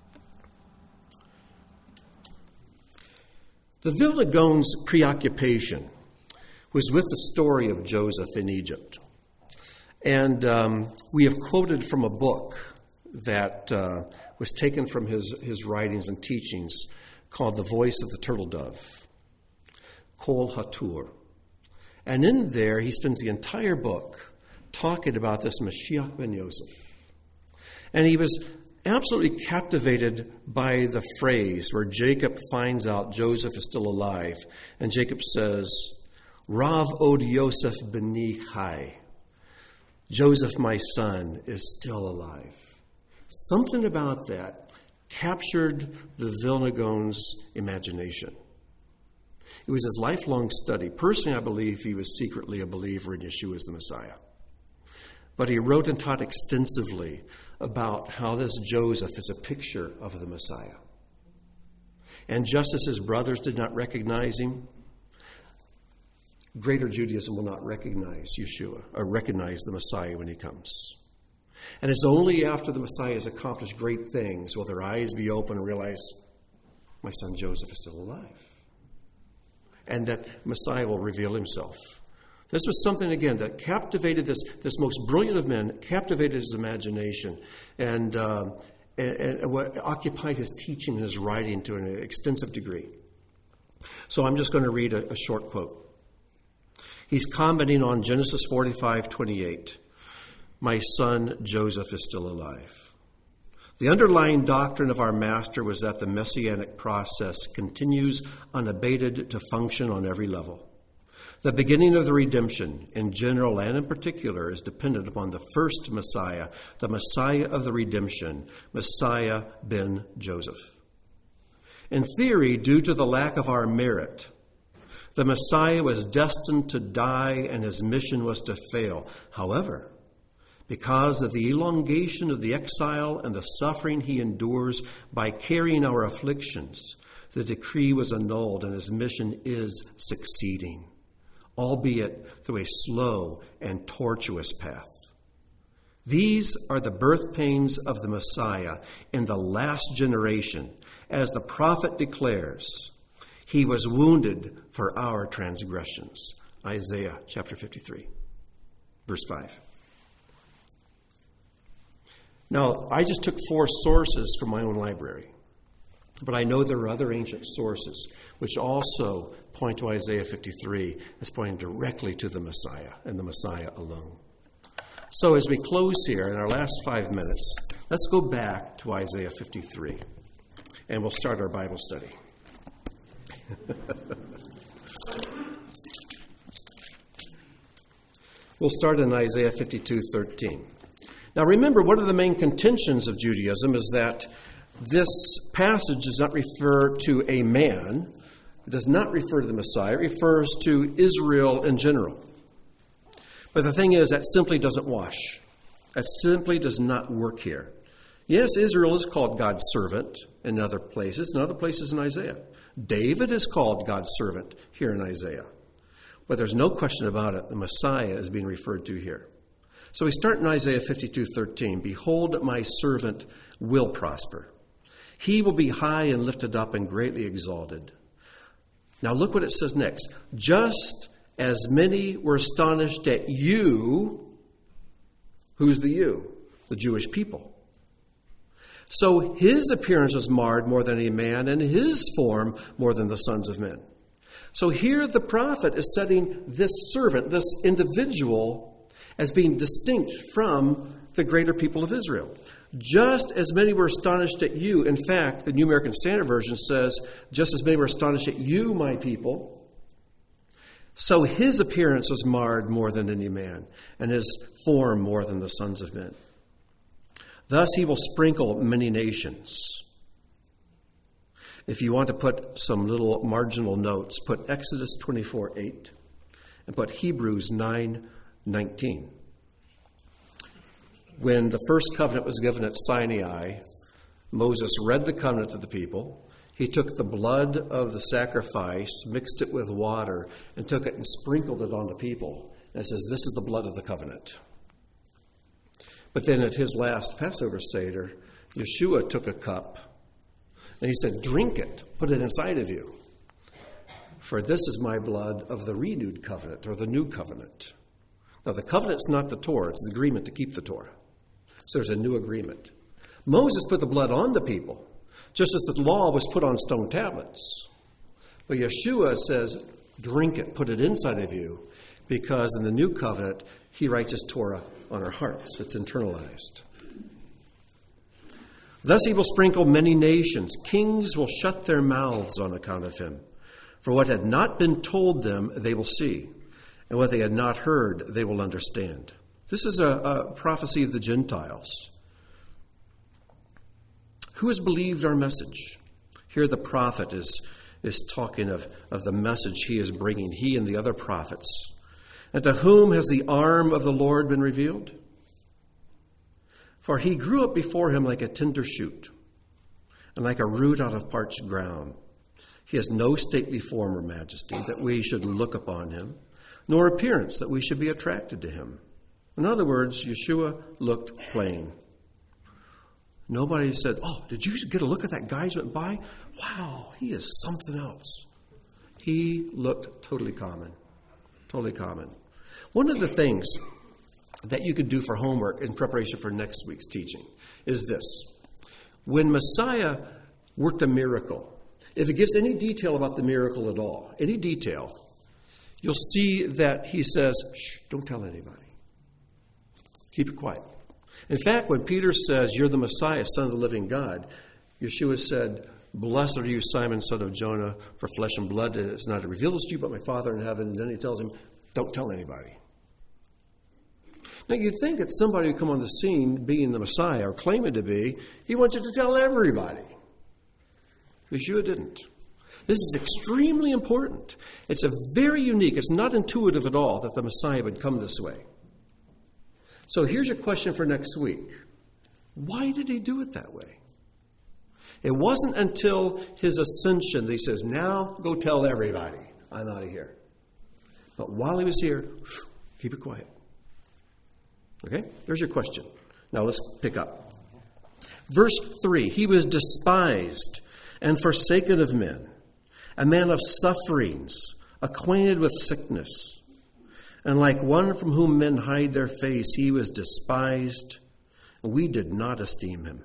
The Vilna Gaon's preoccupation was with the story of Joseph in Egypt. And we have quoted from a book that was taken from his writings and teachings called The Voice of the Turtle Dove, Kol Hatur. And in there, he spends the entire book talking about this Mashiach ben Yosef. And he was absolutely captivated by the phrase where Jacob finds out Joseph is still alive. And Jacob says, Rav od Yosef beni chai. Joseph, my son, is still alive. Something about that captured the Vilna Gaon's imagination. It was his lifelong study. Personally, I believe he was secretly a believer in Yeshua as the Messiah. But he wrote and taught extensively about how this Joseph is a picture of the Messiah. And just as his brothers did not recognize him, greater Judaism will not recognize Yeshua or recognize the Messiah when he comes. And it's only after the Messiah has accomplished great things will their eyes be open and realize, my son Joseph is still alive. And that Messiah will reveal himself. This was something, again, that captivated this most brilliant of men, captivated his imagination, and occupied his teaching and his writing to an extensive degree. So I'm just going to read a short quote. He's commenting on Genesis 45:28. My son Joseph is still alive. The underlying doctrine of our master was that the messianic process continues unabated to function on every level. The beginning of the redemption, in general and in particular, is dependent upon the first Messiah, the Messiah of the redemption, Messiah ben Joseph. In theory, due to the lack of our merit, the Messiah was destined to die and his mission was to fail. However, because of the elongation of the exile and the suffering he endures by carrying our afflictions, the decree was annulled and his mission is succeeding, albeit through a slow and tortuous path. These are the birth pains of the Messiah in the last generation, as the prophet declares, he was wounded for our transgressions. Isaiah chapter 53, verse 5. Now, I just took 4 sources from my own library, but I know there are other ancient sources which also point to Isaiah 53 as pointing directly to the Messiah and the Messiah alone. So as we close here in our last 5 minutes, let's go back to Isaiah 53, and we'll start our Bible study. We'll start in Isaiah 52:13. Now remember, one of the main contentions of Judaism is that this passage does not refer to a man. It does not refer to the Messiah. It refers to Israel in general. But the thing is, that simply doesn't wash. That simply does not work here. Yes, Israel is called God's servant in other places in Isaiah. David is called God's servant here in Isaiah. But there's no question about it. The Messiah is being referred to here. So we start in Isaiah 52:13. Behold, my servant will prosper. He will be high and lifted up and greatly exalted. Now look what it says next. Just as many were astonished at you. Who's the you? The Jewish people. So his appearance was marred more than any man, and his form more than the sons of men. So here the prophet is setting this servant, this individual, as being distinct from the greater people of Israel. Just as many were astonished at you. In fact, the New American Standard Version says, just as many were astonished at you, my people. So his appearance was marred more than any man, and his form more than the sons of men. Thus he will sprinkle many nations. If you want to put some little marginal notes, put Exodus 24:8 and put Hebrews 9:19. When the first covenant was given at Sinai, Moses read the covenant to the people. He took the blood of the sacrifice, mixed it with water, and took it and sprinkled it on the people. And it says, this is the blood of the covenant. But then at his last Passover Seder, Yeshua took a cup, and he said, drink it, put it inside of you. For this is my blood of the renewed covenant, or the new covenant. Now the covenant's not the Torah, it's the agreement to keep the Torah. So there's a new agreement. Moses put the blood on the people, just as the law was put on stone tablets. But Yeshua says, drink it, put it inside of you, because in the new covenant, he writes his Torah on our hearts. It's internalized. Thus he will sprinkle many nations. Kings will shut their mouths on account of him. For what had not been told them, they will see. And what they had not heard, they will understand. This is a prophecy of the Gentiles. Who has believed our message? Here the prophet is talking of the message he is bringing, he and the other prophets. And to whom has the arm of the Lord been revealed? For he grew up before him like a tender shoot, and like a root out of parched ground. He has no stately form or majesty that we should look upon him, nor appearance that we should be attracted to him. In other words, Yeshua looked plain. Nobody said, oh, did you get a look at that guy who went by? Wow, he is something else. He looked totally common. Totally common. One of the things that you could do for homework in preparation for next week's teaching is this. When Messiah worked a miracle, if it gives any detail about the miracle at all, any detail, you'll see that he says, shh, don't tell anybody. Keep it quiet. In fact, when Peter says, you're the Messiah, Son of the living God, Yeshua said, blessed are you, Simon, son of Jonah, for flesh and blood is not revealed this to you, but my Father in heaven. And then he tells him, don't tell anybody. Now, you'd think that somebody would come on the scene being the Messiah or claiming to be, he wants you to tell everybody. Yeshua didn't. This is extremely important. It's a very unique, it's not intuitive at all that the Messiah would come this way. So here's your question for next week. Why did he do it that way? It wasn't until his ascension that he says, now go tell everybody I'm out of here. But while he was here, keep it quiet. Okay? There's your question. Now let's pick up. Verse 3, he was despised and forsaken of men, a man of sufferings, acquainted with sickness. And like one from whom men hide their face, he was despised, and we did not esteem him.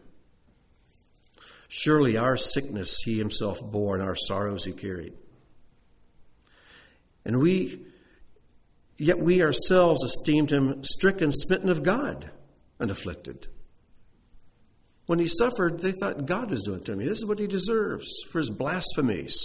Surely our sickness he himself bore, and our sorrows he carried. And yet we ourselves esteemed him stricken, smitten of God, and afflicted. When he suffered, they thought God was doing it to him. This is what he deserves for his blasphemies.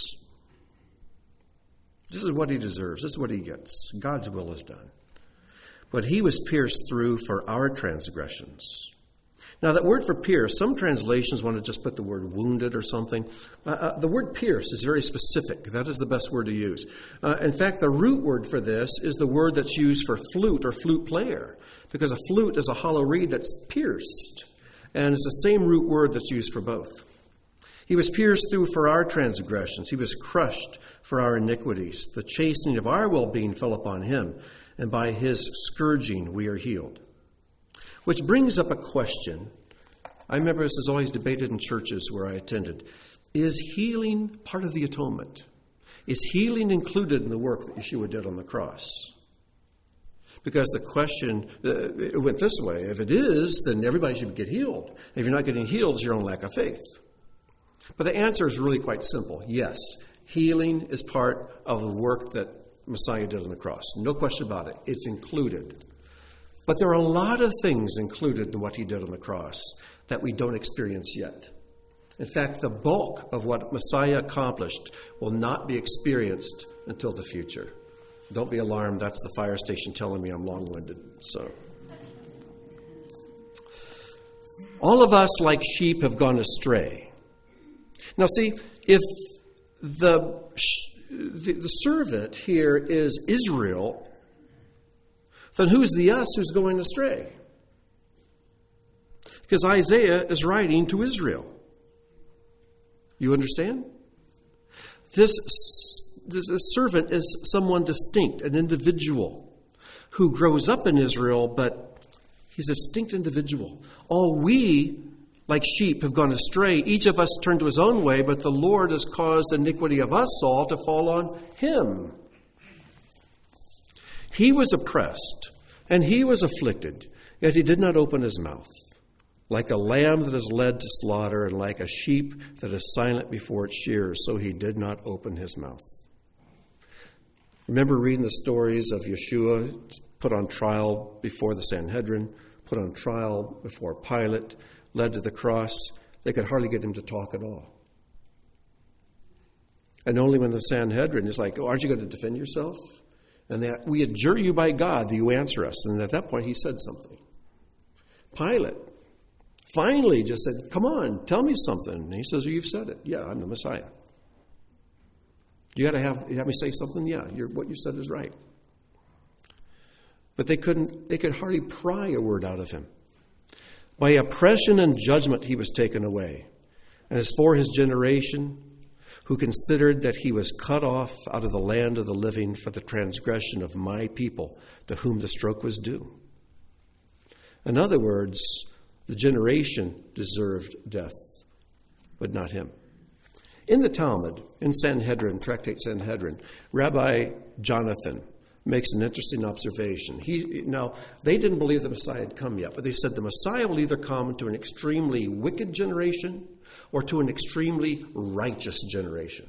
This is what he deserves. This is what he gets. God's will is done. But he was pierced through for our transgressions. Now, that word for pierce, some translations want to just put the word wounded or something. The word pierce is very specific. That is the best word to use. In fact, the root word for this is the word that's used for flute or flute player, because a flute is a hollow reed that's pierced. And it's the same root word that's used for both. He was pierced through for our transgressions. He was crushed for our iniquities. The chastening of our well-being fell upon him, and by his scourging we are healed. Which brings up a question. I remember this is always debated in churches where I attended. Is healing part of the atonement? Is healing included in the work that Yeshua did on the cross? Because the question it went this way. If it is, then everybody should get healed. If you're not getting healed, it's your own lack of faith. But the answer is really quite simple. Yes, healing is part of the work that Messiah did on the cross. No question about it. It's included. But there are a lot of things included in what he did on the cross that we don't experience yet. In fact, the bulk of what Messiah accomplished will not be experienced until the future. Don't be alarmed. That's the fire station telling me I'm long-winded. So, all of us, like sheep, have gone astray. Now, see, if the servant here is Israel, then who's the us who's going astray? Because Isaiah is writing to Israel. You understand? This servant is someone distinct, an individual who grows up in Israel, but he's a distinct individual. All we, like sheep, have gone astray. Each of us turned to his own way, but the Lord has caused the iniquity of us all to fall on him. He was oppressed, and he was afflicted, yet he did not open his mouth. Like a lamb that is led to slaughter, and like a sheep that is silent before its shearers, so he did not open his mouth. Remember reading the stories of Yeshua put on trial before the Sanhedrin, put on trial before Pilate, led to the cross. They could hardly get him to talk at all. And only when the Sanhedrin is like, aren't you going to defend yourself? And that we adjure you by God that you answer us. And at that point, he said something. Pilate finally just said, come on, tell me something. And he says, well, you've said it. Yeah, I'm the Messiah. You got to have me say something? Yeah, what you said is right. But they could hardly pry a word out of him. By oppression and judgment he was taken away. And as for his generation, who considered that he was cut off out of the land of the living for the transgression of my people, to whom the stroke was due. In other words, the generation deserved death, but not him. In the Talmud, in Sanhedrin, Tractate Sanhedrin, Rabbi Jonathan makes an interesting observation. Now, they didn't believe the Messiah had come yet, but they said the Messiah will either come to an extremely wicked generation or to an extremely righteous generation.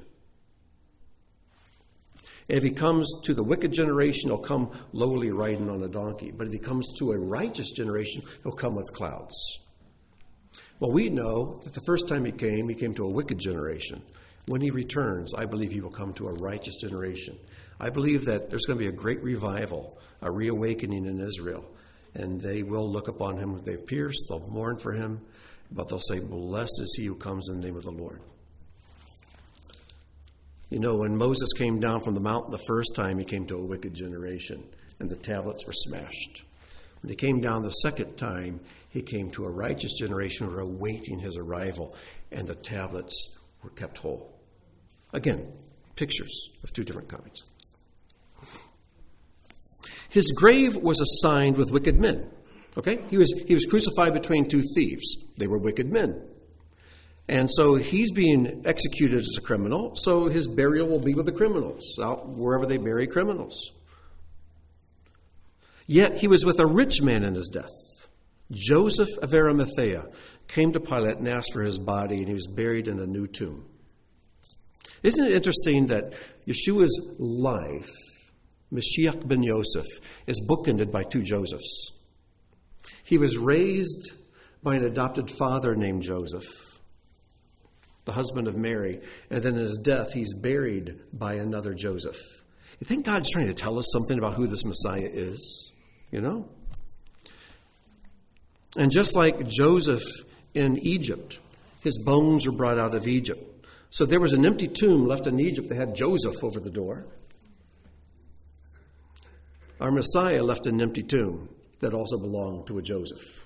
And if he comes to the wicked generation, he'll come lowly riding on a donkey. But if he comes to a righteous generation, he'll come with clouds. Well, we know that the first time he came to a wicked generation. When he returns, I believe he will come to a righteous generation. I believe that there's going to be a great revival, a reawakening in Israel. And they will look upon him with they've pierced, they'll mourn for him, but they'll say, blessed is he who comes in the name of the Lord. You know, when Moses came down from the mountain the first time, he came to a wicked generation, and the tablets were smashed. When he came down the second time, he came to a righteous generation who were awaiting his arrival, and the tablets were kept whole. Again, pictures of two different kinds. His grave was assigned with wicked men. Okay? He was crucified between two thieves. They were wicked men. And so he's being executed as a criminal, so his burial will be with the criminals, out wherever they bury criminals. Yet he was with a rich man in his death. Joseph of Arimathea came to Pilate and asked for his body, and he was buried in a new tomb. Isn't it interesting that Yeshua's life, Mashiach ben Yosef, is bookended by two Josephs? He was raised by an adopted father named Joseph, the husband of Mary, and then in his death, he's buried by another Joseph. You think God's trying to tell us something about who this Messiah is? You know? And just like Joseph in Egypt, his bones were brought out of Egypt. So there was an empty tomb left in Egypt that had Joseph over the door. Our Messiah left an empty tomb that also belonged to a Joseph.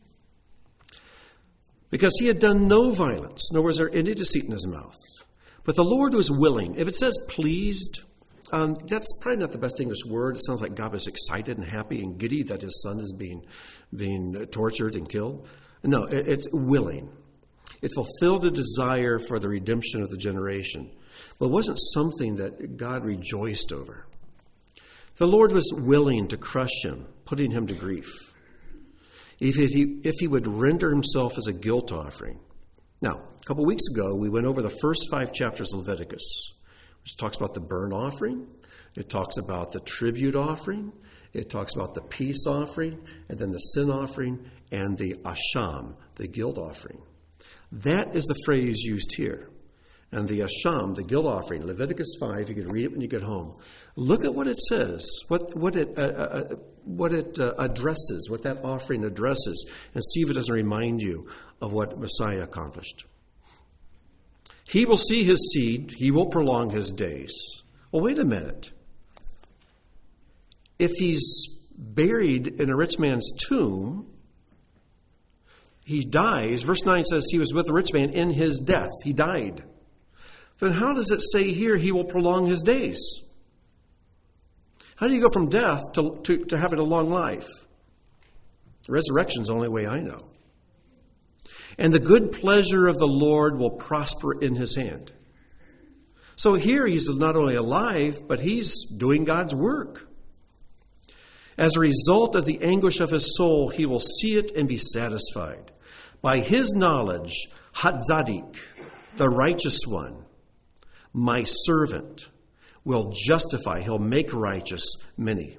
Because he had done no violence, nor was there any deceit in his mouth. But the Lord was willing. If it says pleased, that's probably not the best English word. It sounds like God was excited and happy and giddy that his son is being tortured and killed. No, it's willing. It fulfilled a desire for the redemption of the generation. but it wasn't something that God rejoiced over. The Lord was willing to crush him, putting him to grief, if he would render himself as a guilt offering. Now, a couple weeks ago, we went over the first 5 chapters of Leviticus, which talks about the burnt offering. It talks about the tribute offering. It talks about the peace offering, and then the sin offering, and the asham, the guilt offering. That is the phrase used here. And the asham, the guilt offering, Leviticus 5, you can read it when you get home. Look at what it says, what it addresses, what that offering addresses, and see if it doesn't remind you of what Messiah accomplished. He will see his seed, he will prolong his days. Well, wait a minute. If he's buried in a rich man's tomb, he dies. Verse 9 says he was with the rich man in his death. He died. Then how does it say here he will prolong his days? How do you go from death to having a long life? Resurrection is the only way I know. And the good pleasure of the Lord will prosper in his hand. So here he's not only alive, but he's doing God's work. As a result of the anguish of his soul, he will see it and be satisfied. By his knowledge, Hatzadik, the righteous one, my servant, will justify, he'll make righteous many.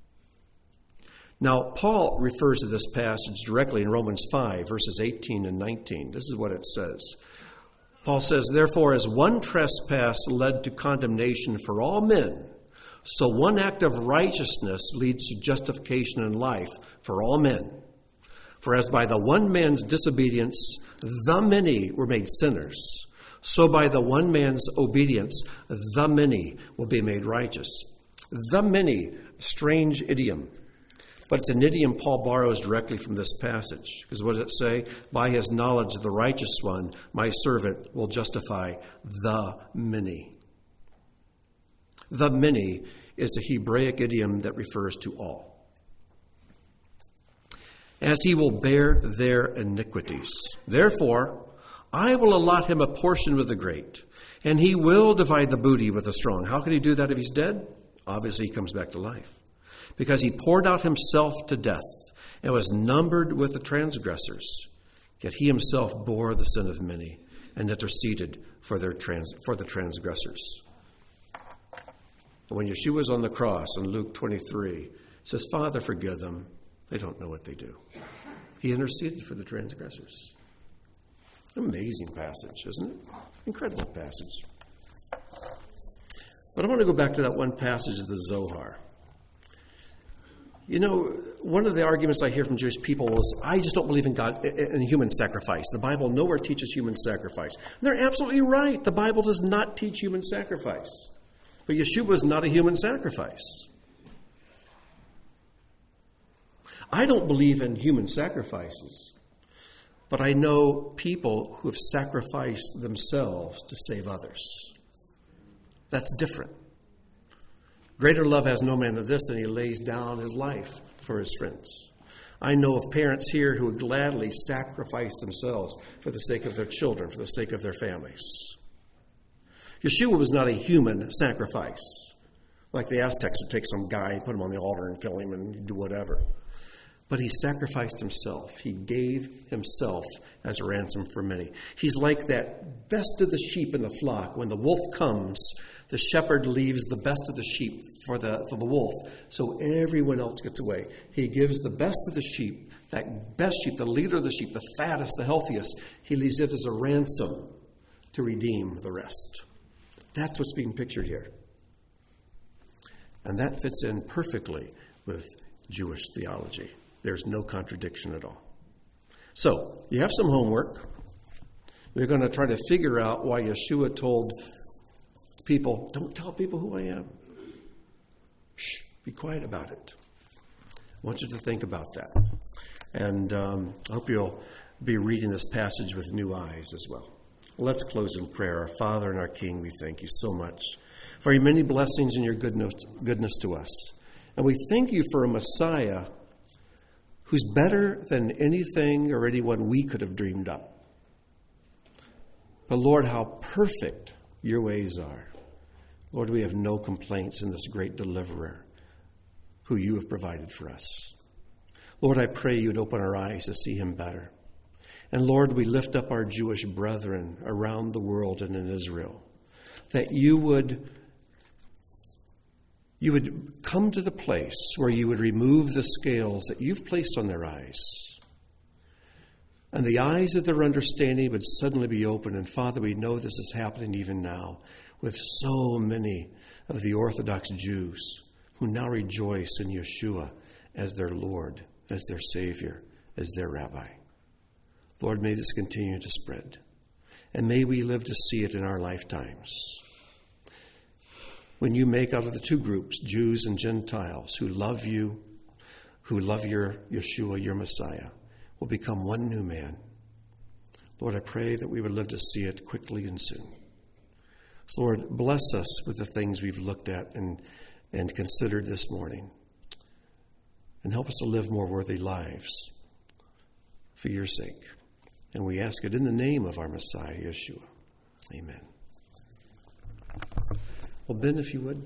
Now, Paul refers to this passage directly in Romans 5, verses 18 and 19. This is what it says. Paul says, therefore, as one trespass led to condemnation for all men, so one act of righteousness leads to justification in life for all men. For as by the one man's disobedience, the many were made sinners, so by the one man's obedience, the many will be made righteous. The many, strange idiom. But it's an idiom Paul borrows directly from this passage. Because what does it say? By his knowledge of the righteous one, my servant will justify the many. The many is a Hebraic idiom that refers to all. As he will bear their iniquities. Therefore, I will allot him a portion with the great, and he will divide the booty with the strong. How can he do that if he's dead? Obviously, he comes back to life. Because he poured out himself to death and was numbered with the transgressors. Yet he himself bore the sin of many and interceded for the transgressors. When Yeshua was on the cross in Luke 23, he says, Father, forgive them. They don't know what they do. He interceded for the transgressors. Amazing passage, isn't it? Incredible passage. But I want to go back to that one passage of the Zohar. You know, one of the arguments I hear from Jewish people is, I just don't believe in God, in human sacrifice. The Bible nowhere teaches human sacrifice. And they're absolutely right. The Bible does not teach human sacrifice. But Yeshua is not a human sacrifice. I don't believe in human sacrifices, but I know people who have sacrificed themselves to save others. That's different. Greater love has no man than this, and he lays down his life for his friends. I know of parents here who would gladly sacrifice themselves for the sake of their children, for the sake of their families. Yeshua was not a human sacrifice. Like the Aztecs would take some guy, put him on the altar and kill him and do whatever. But he sacrificed himself. He gave himself as a ransom for many. He's like that best of the sheep in the flock. When the wolf comes, the shepherd leaves the best of the sheep for the wolf, so everyone else gets away. He gives the best of the sheep, that best sheep, the leader of the sheep, the fattest, the healthiest. He leaves it as a ransom to redeem the rest. That's what's being pictured here. And that fits in perfectly with Jewish theology. There's no contradiction at all. So, you have some homework. We're going to try to figure out why Yeshua told people, don't tell people who I am. Shh, be quiet about it. I want you to think about that. And I hope you'll be reading this passage with new eyes as well. Let's close in prayer. Our Father and our King, we thank you so much for your many blessings and your goodness to us. And we thank you for a Messiah who's better than anything or anyone we could have dreamed up. But Lord, how perfect your ways are. Lord, we have no complaints in this great deliverer who you have provided for us. Lord, I pray you'd open our eyes to see him better. And Lord, we lift up our Jewish brethren around the world and in Israel, that you would come to the place where you would remove the scales that you've placed on their eyes, and the eyes of their understanding would suddenly be open. And Father, we know this is happening even now with so many of the Orthodox Jews who now rejoice in Yeshua as their Lord, as their Savior, as their Rabbi. Lord, may this continue to spread, and may we live to see it in our lifetimes. When you make out of the two groups, Jews and Gentiles, who love you, who love your Yeshua, your Messiah, will become one new man. Lord, I pray that we would live to see it quickly and soon. So, Lord, bless us with the things we've looked at and considered this morning, and help us to live more worthy lives for your sake. And we ask it in the name of our Messiah, Yeshua. Amen. Well, Ben, if you would.